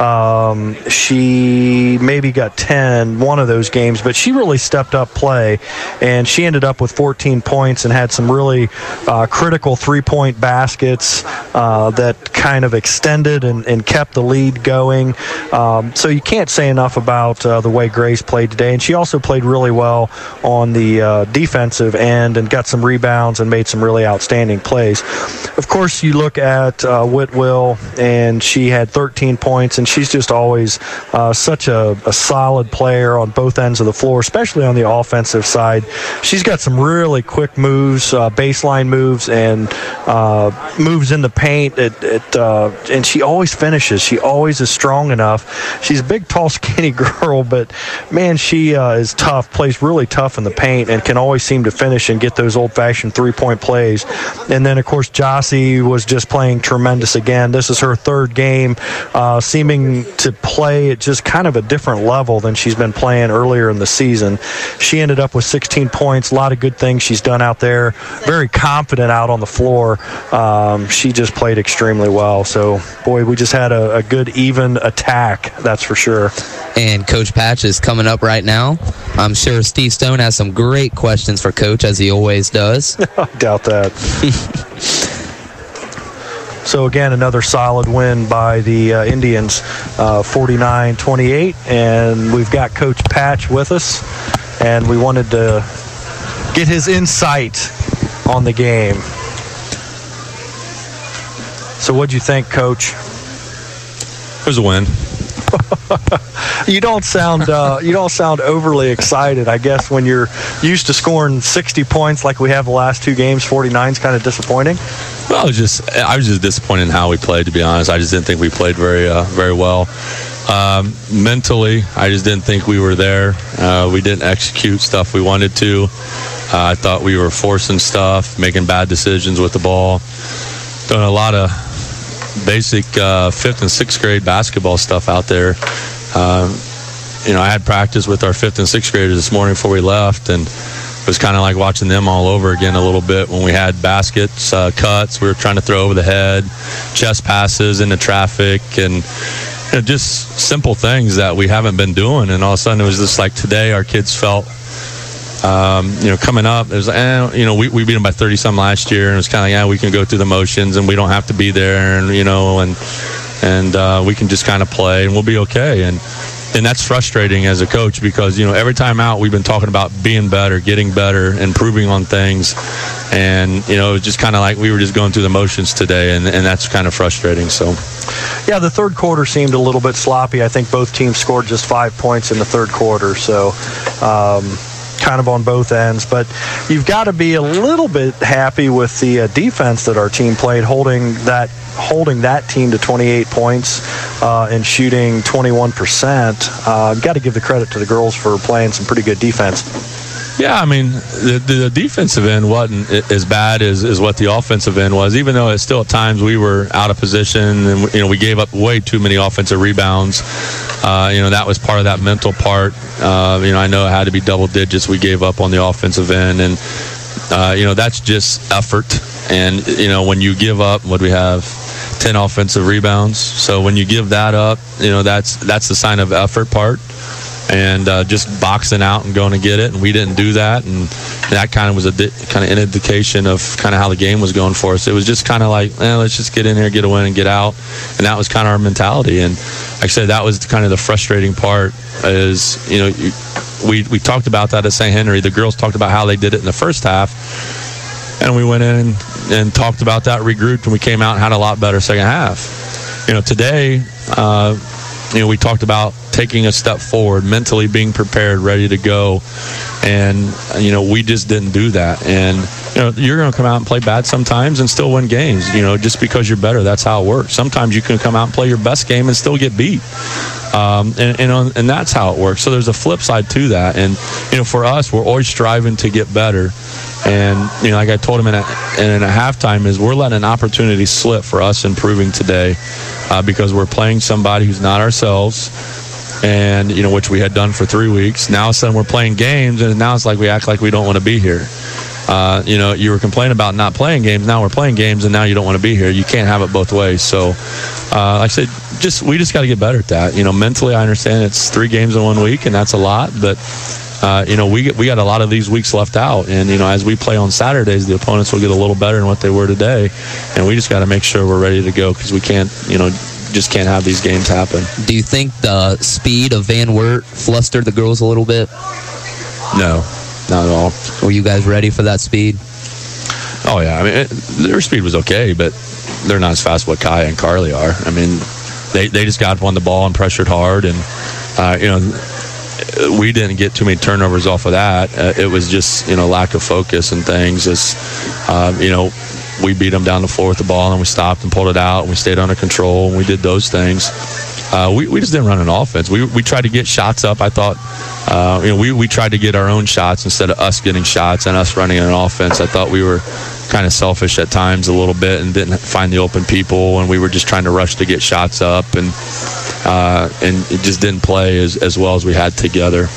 she maybe got 10 one of those games, but she really stepped up play, and she ended up with 14 points and had some really critical three-point baskets that kind of extended and kept the lead going. So you can't say enough about the way Grace played today, and she also played really well on the defensive end and got some rebounds and made some really outstanding plays. Of course, you look at Whitwill, and she had 13 points, and she's just always such a solid player on both ends of the floor, especially on the offensive side. She's got some really quick moves, baseline moves, and moves in the paint, and she always finishes. She always is strong enough. She's a big, tall, skinny girl, but, man, she is tough, plays really tough in the paint, and can always seem to finish and get those old-fashioned three-point plays. And then, of course, Jossie was just playing tremendous again. This is her third game, seeming to play at just kind of a different level than she's been playing earlier in the season. She ended up with 16 points, a lot of good things she's done out there, very confident out on the floor. She just played extremely well. So, boy, we just had a good, even attack, that's for sure. And Coach Patch is coming up right now. I'm sure Steve Stone has some great questions for Coach, as he always does. I doubt that. So, again, another solid win by the Indians, 49-28. And we've got Coach Patch with us, and we wanted to get his insight on the game. So what'd you think, Coach? It was a win. You don't sound overly excited. I guess when you're used to scoring 60 points like we have the last two games, 49 is kind of disappointing. Well, I was just disappointed in how we played, to be honest. I just didn't think we played very well. Mentally, I just didn't think we were there. We didn't execute stuff we wanted to. I thought we were forcing stuff, making bad decisions with the ball, doing a lot of basic 5th and 6th grade basketball stuff out there. I had practice with our 5th and 6th graders this morning before we left, and it was kind of like watching them all over again a little bit. When we had baskets, cuts, we were trying to throw over the head, chest passes into traffic, and just simple things that we haven't been doing. And all of a sudden it was just like today our kids felt coming up, it was we beat them by 30-something last year, and it was kind of we can go through the motions, and we don't have to be there, and and we can just kind of play, and we'll be okay. And that's frustrating as a coach, because every time out we've been talking about being better, getting better, improving on things, and it was just kind of like we were just going through the motions today, and that's kind of frustrating. So Yeah, the third quarter seemed a little bit sloppy. I think both teams scored just 5 points in the third quarter, so kind of on both ends. But you've got to be a little bit happy with the defense that our team played, holding that team to 28 points and shooting 21%. Got to give the credit to the girls for playing some pretty good defense. Yeah, I mean, the defensive end wasn't as bad as what the offensive end was, even though it's still at times we were out of position and, we gave up way too many offensive rebounds. That was part of that mental part. I know it had to be double digits we gave up on the offensive end, and, that's just effort. And, when you give up, what do we have? 10 offensive rebounds. So when you give that up, that's the sign of effort part. And just boxing out and going to get it, and we didn't do that, and that kind of was an indication of kind of how the game was going for us. It was just kind of like, let's just get in here, get a win, and get out, and that was kind of our mentality. And like I said, that was kind of the frustrating part. Is we talked about that at St. Henry. The girls talked about how they did it in the first half, and we went in and talked about that, regrouped, and we came out and had a lot better second half. Today, we talked about taking a step forward, mentally being prepared, ready to go. And, we just didn't do that. And, you're going to come out and play bad sometimes and still win games, just because you're better. That's how it works. Sometimes you can come out and play your best game and still get beat. And that's how it works. So there's a flip side to that. And, for us, we're always striving to get better. And, like I told him in a halftime, is we're letting an opportunity slip for us improving today because we're playing somebody who's not ourselves. And, which we had done for 3 weeks. Now all of a sudden we're playing games, and now it's like we act like we don't want to be here. You were complaining about not playing games. Now we're playing games, and now you don't want to be here. You can't have it both ways. So, like I said, we just got to get better at that. Mentally, I understand it's 3 games in 1 week, and that's a lot. But, we got a lot of these weeks left out. And, as we play on Saturdays, the opponents will get a little better than what they were today. And we just got to make sure we're ready to go because we can't, just can't have these games happen. Do you think the speed of Van Wert flustered the girls a little bit? No, not at all. Were you guys ready for that speed? Oh, yeah. I mean, their speed was okay, but they're not as fast as what Kaya and Carly are. I mean, they just got up on the ball and pressured hard, and, we didn't get too many turnovers off of that. It was just, lack of focus and things. We beat them down the floor with the ball, and we stopped and pulled it out, and we stayed under control, and we did those things. We just didn't run an offense. We tried to get shots up. I thought, we tried to get our own shots instead of us getting shots and us running an offense. I thought we were kind of selfish at times a little bit and didn't find the open people, and we were just trying to rush to get shots up, and it just didn't play as well as we had together.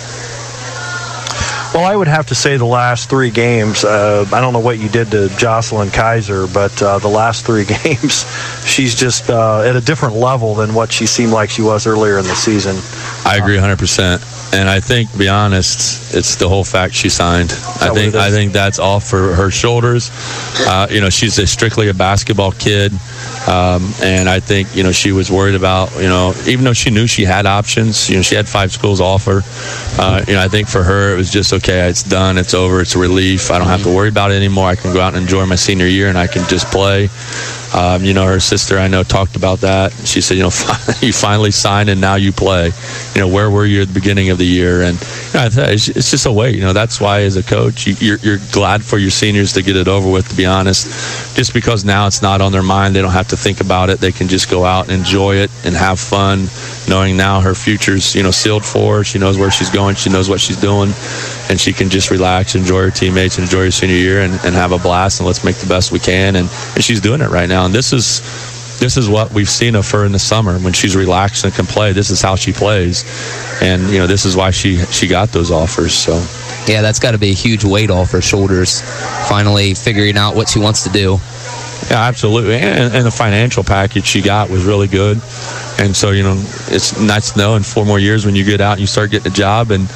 Well, I would have to say the last 3 games, I don't know what you did to Jocelyn Kaiser, but the last 3 games, she's just at a different level than what she seemed like she was earlier in the season. I agree 100%. And I think, to be honest, it's the whole fact she signed. I think that's all for her shoulders. She's strictly a basketball kid. And I think, she was worried about, even though she knew she had options, she had 5 schools offer. I think for her, it was just, okay, it's done, it's over, it's a relief. I don't have to worry about it anymore. I can go out and enjoy my senior year, and I can just play. Her sister, I know, talked about that. She said, you finally signed and now you play. Where were you at the beginning of the year? And it's just a wait. That's why as a coach, you're glad for your seniors to get it over with, to be honest, just because now it's not on their mind. They don't have to think about it. They can just go out and enjoy it and have fun, knowing now her future's, sealed for her. She knows where she's going. She knows what she's doing, and she can just relax, enjoy her teammates, enjoy her senior year, and have a blast, and let's make the best we can. And she's doing it right now. And this is what we've seen of her in the summer when she's relaxed and can play. This is how she plays, and this is why she got those offers. So yeah, that's got to be a huge weight off her shoulders, finally figuring out what she wants to do. Yeah, absolutely. And the financial package she got was really good. And so, it's nice to know in 4 more years when you get out and you start getting a job and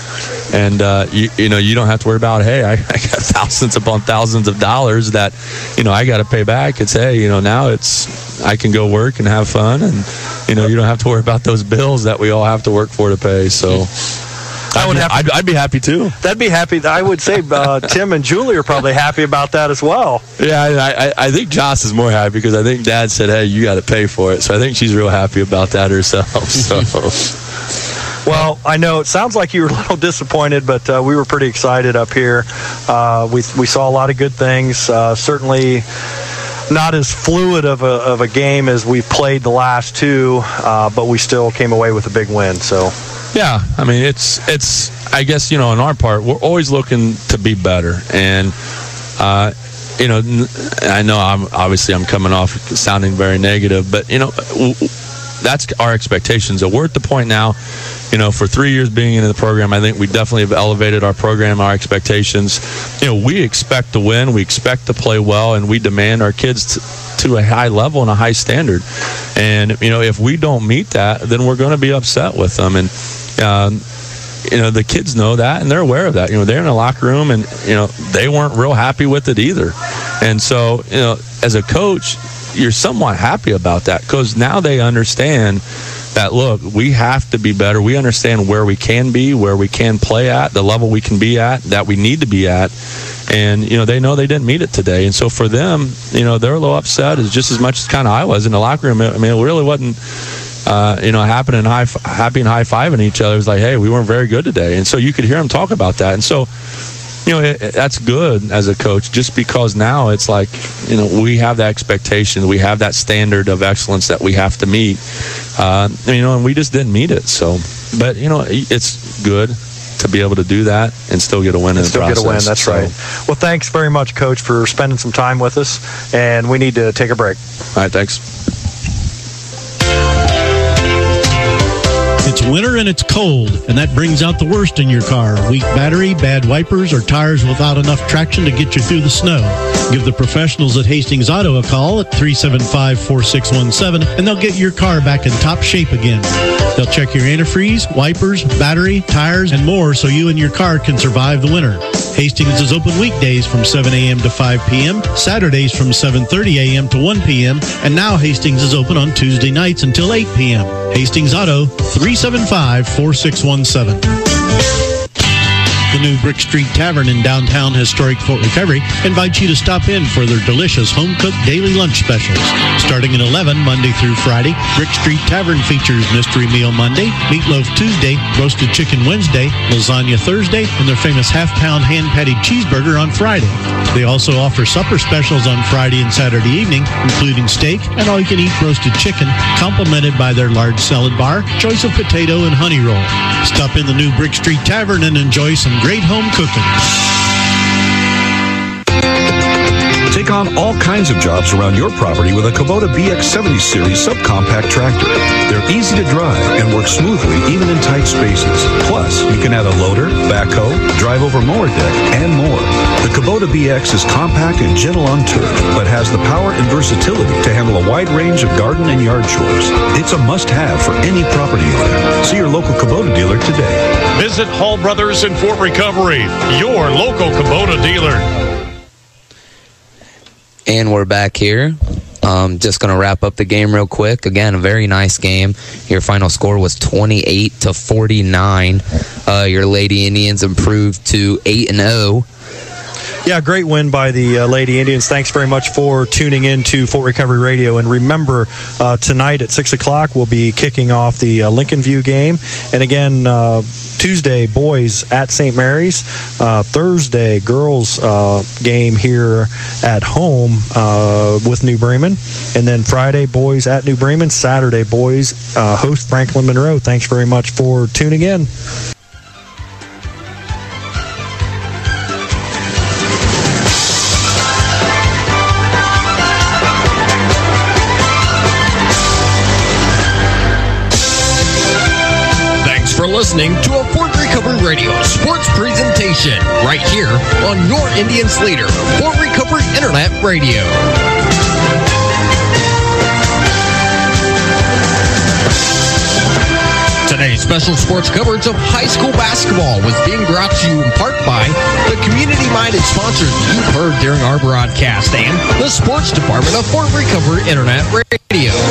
you don't have to worry about, hey, I got thousands upon thousands of dollars that, I got to pay back. It's, hey, now I can go work and have fun, and, you don't have to worry about those bills that we all have to work for to pay. So I'd be happy too. That'd be happy. I would say Tim and Julie are probably happy about that as well. Yeah, I think Joss is more happy because I think Dad said, "Hey, you got to pay for it." So I think she's real happy about that herself. So. Well, I know it sounds like you were a little disappointed, but we were pretty excited up here. We saw a lot of good things. Certainly not as fluid of a game as we've played the last two, but we still came away with a big win. So. Yeah, I mean, it's. I guess, on our part, we're always looking to be better, and I know I'm coming off sounding very negative, but that's our expectations. So we're at the point now, for 3 years being into the program, I think we definitely have elevated our program, our expectations. We expect to win, we expect to play well, and we demand our kids to a high level and a high standard. And if we don't meet that, then we're going to be upset with them. And the kids know that, and they're aware of that. They're in the locker room, and they weren't real happy with it either. And so, as a coach, you're somewhat happy about that because now they understand that, look, we have to be better. We understand where we can be, where we can play at, the level we can be at, that we need to be at. And, they know they didn't meet it today. And so for them, they're a little upset as just as much as kind of I was in the locker room. I mean, it really wasn't, happy and high-fiving each other. It was like, hey, we weren't very good today. And so you could hear them talk about that. And so, that's good as a coach, just because now it's like, we have that expectation, we have that standard of excellence that we have to meet, and we just didn't meet it. So, but it's good to be able to do that and still get a win in the process. Still get a win, that's right. Well, thanks very much, Coach, for spending some time with us, and we need to take a break. All right, thanks. It's winter and it's cold, and that brings out the worst in your car. Weak battery, bad wipers, or tires without enough traction to get you through the snow. Give the professionals at Hastings Auto a call at 375-4617, and they'll get your car back in top shape again. They'll check your antifreeze, wipers, battery, tires, and more so you and your car can survive the winter. Hastings is open weekdays from 7 a.m. to 5 p.m., Saturdays from 7:30 a.m. to 1 p.m., and now Hastings is open on Tuesday nights until 8 p.m. Hastings Auto, 375-4617. The new Brick Street Tavern in downtown historic Fort Recovery invites you to stop in for their delicious home-cooked daily lunch specials. Starting at 11 Monday through Friday, Brick Street Tavern features Mystery Meal Monday, Meatloaf Tuesday, Roasted Chicken Wednesday, Lasagna Thursday, and their famous half-pound hand-patty cheeseburger on Friday. They also offer supper specials on Friday and Saturday evening, including steak and all-you-can-eat roasted chicken, complemented by their large salad bar, choice of potato, and honey roll. Stop in the new Brick Street Tavern and enjoy some great home cooking. Take on all kinds of jobs around your property with a Kubota BX70 Series subcompact tractor. They're easy to drive and work smoothly even in tight spaces. Plus, you can add a loader, backhoe, drive over mower deck, and more. The Kubota BX is compact and gentle on turf, but has the power and versatility to handle a wide range of garden and yard chores. It's a must-have for any property owner. See your local Kubota dealer today. Visit Hall Brothers in Fort Recovery, your local Kubota dealer. And we're back here. Just going to wrap up the game real quick. Again, a very nice game. Your final score was 28-49. Your Lady Indians improved to 8-0. Yeah, great win by the Lady Indians. Thanks very much for tuning in to Fort Recovery Radio. And remember, tonight at 6 o'clock, we'll be kicking off the Lincoln View game. And again, Tuesday, boys at St. Mary's. Thursday, girls game here at home with New Bremen. And then Friday, boys at New Bremen. Saturday, boys host Franklin Monroe. Thanks very much for tuning in. Listening to a Fort Recovery Radio sports presentation right here on your Indians leader, Fort Recovery Internet Radio. Today's special sports coverage of high school basketball was being brought to you in part by the community-minded sponsors you've heard during our broadcast and the sports department of Fort Recovery Internet Radio.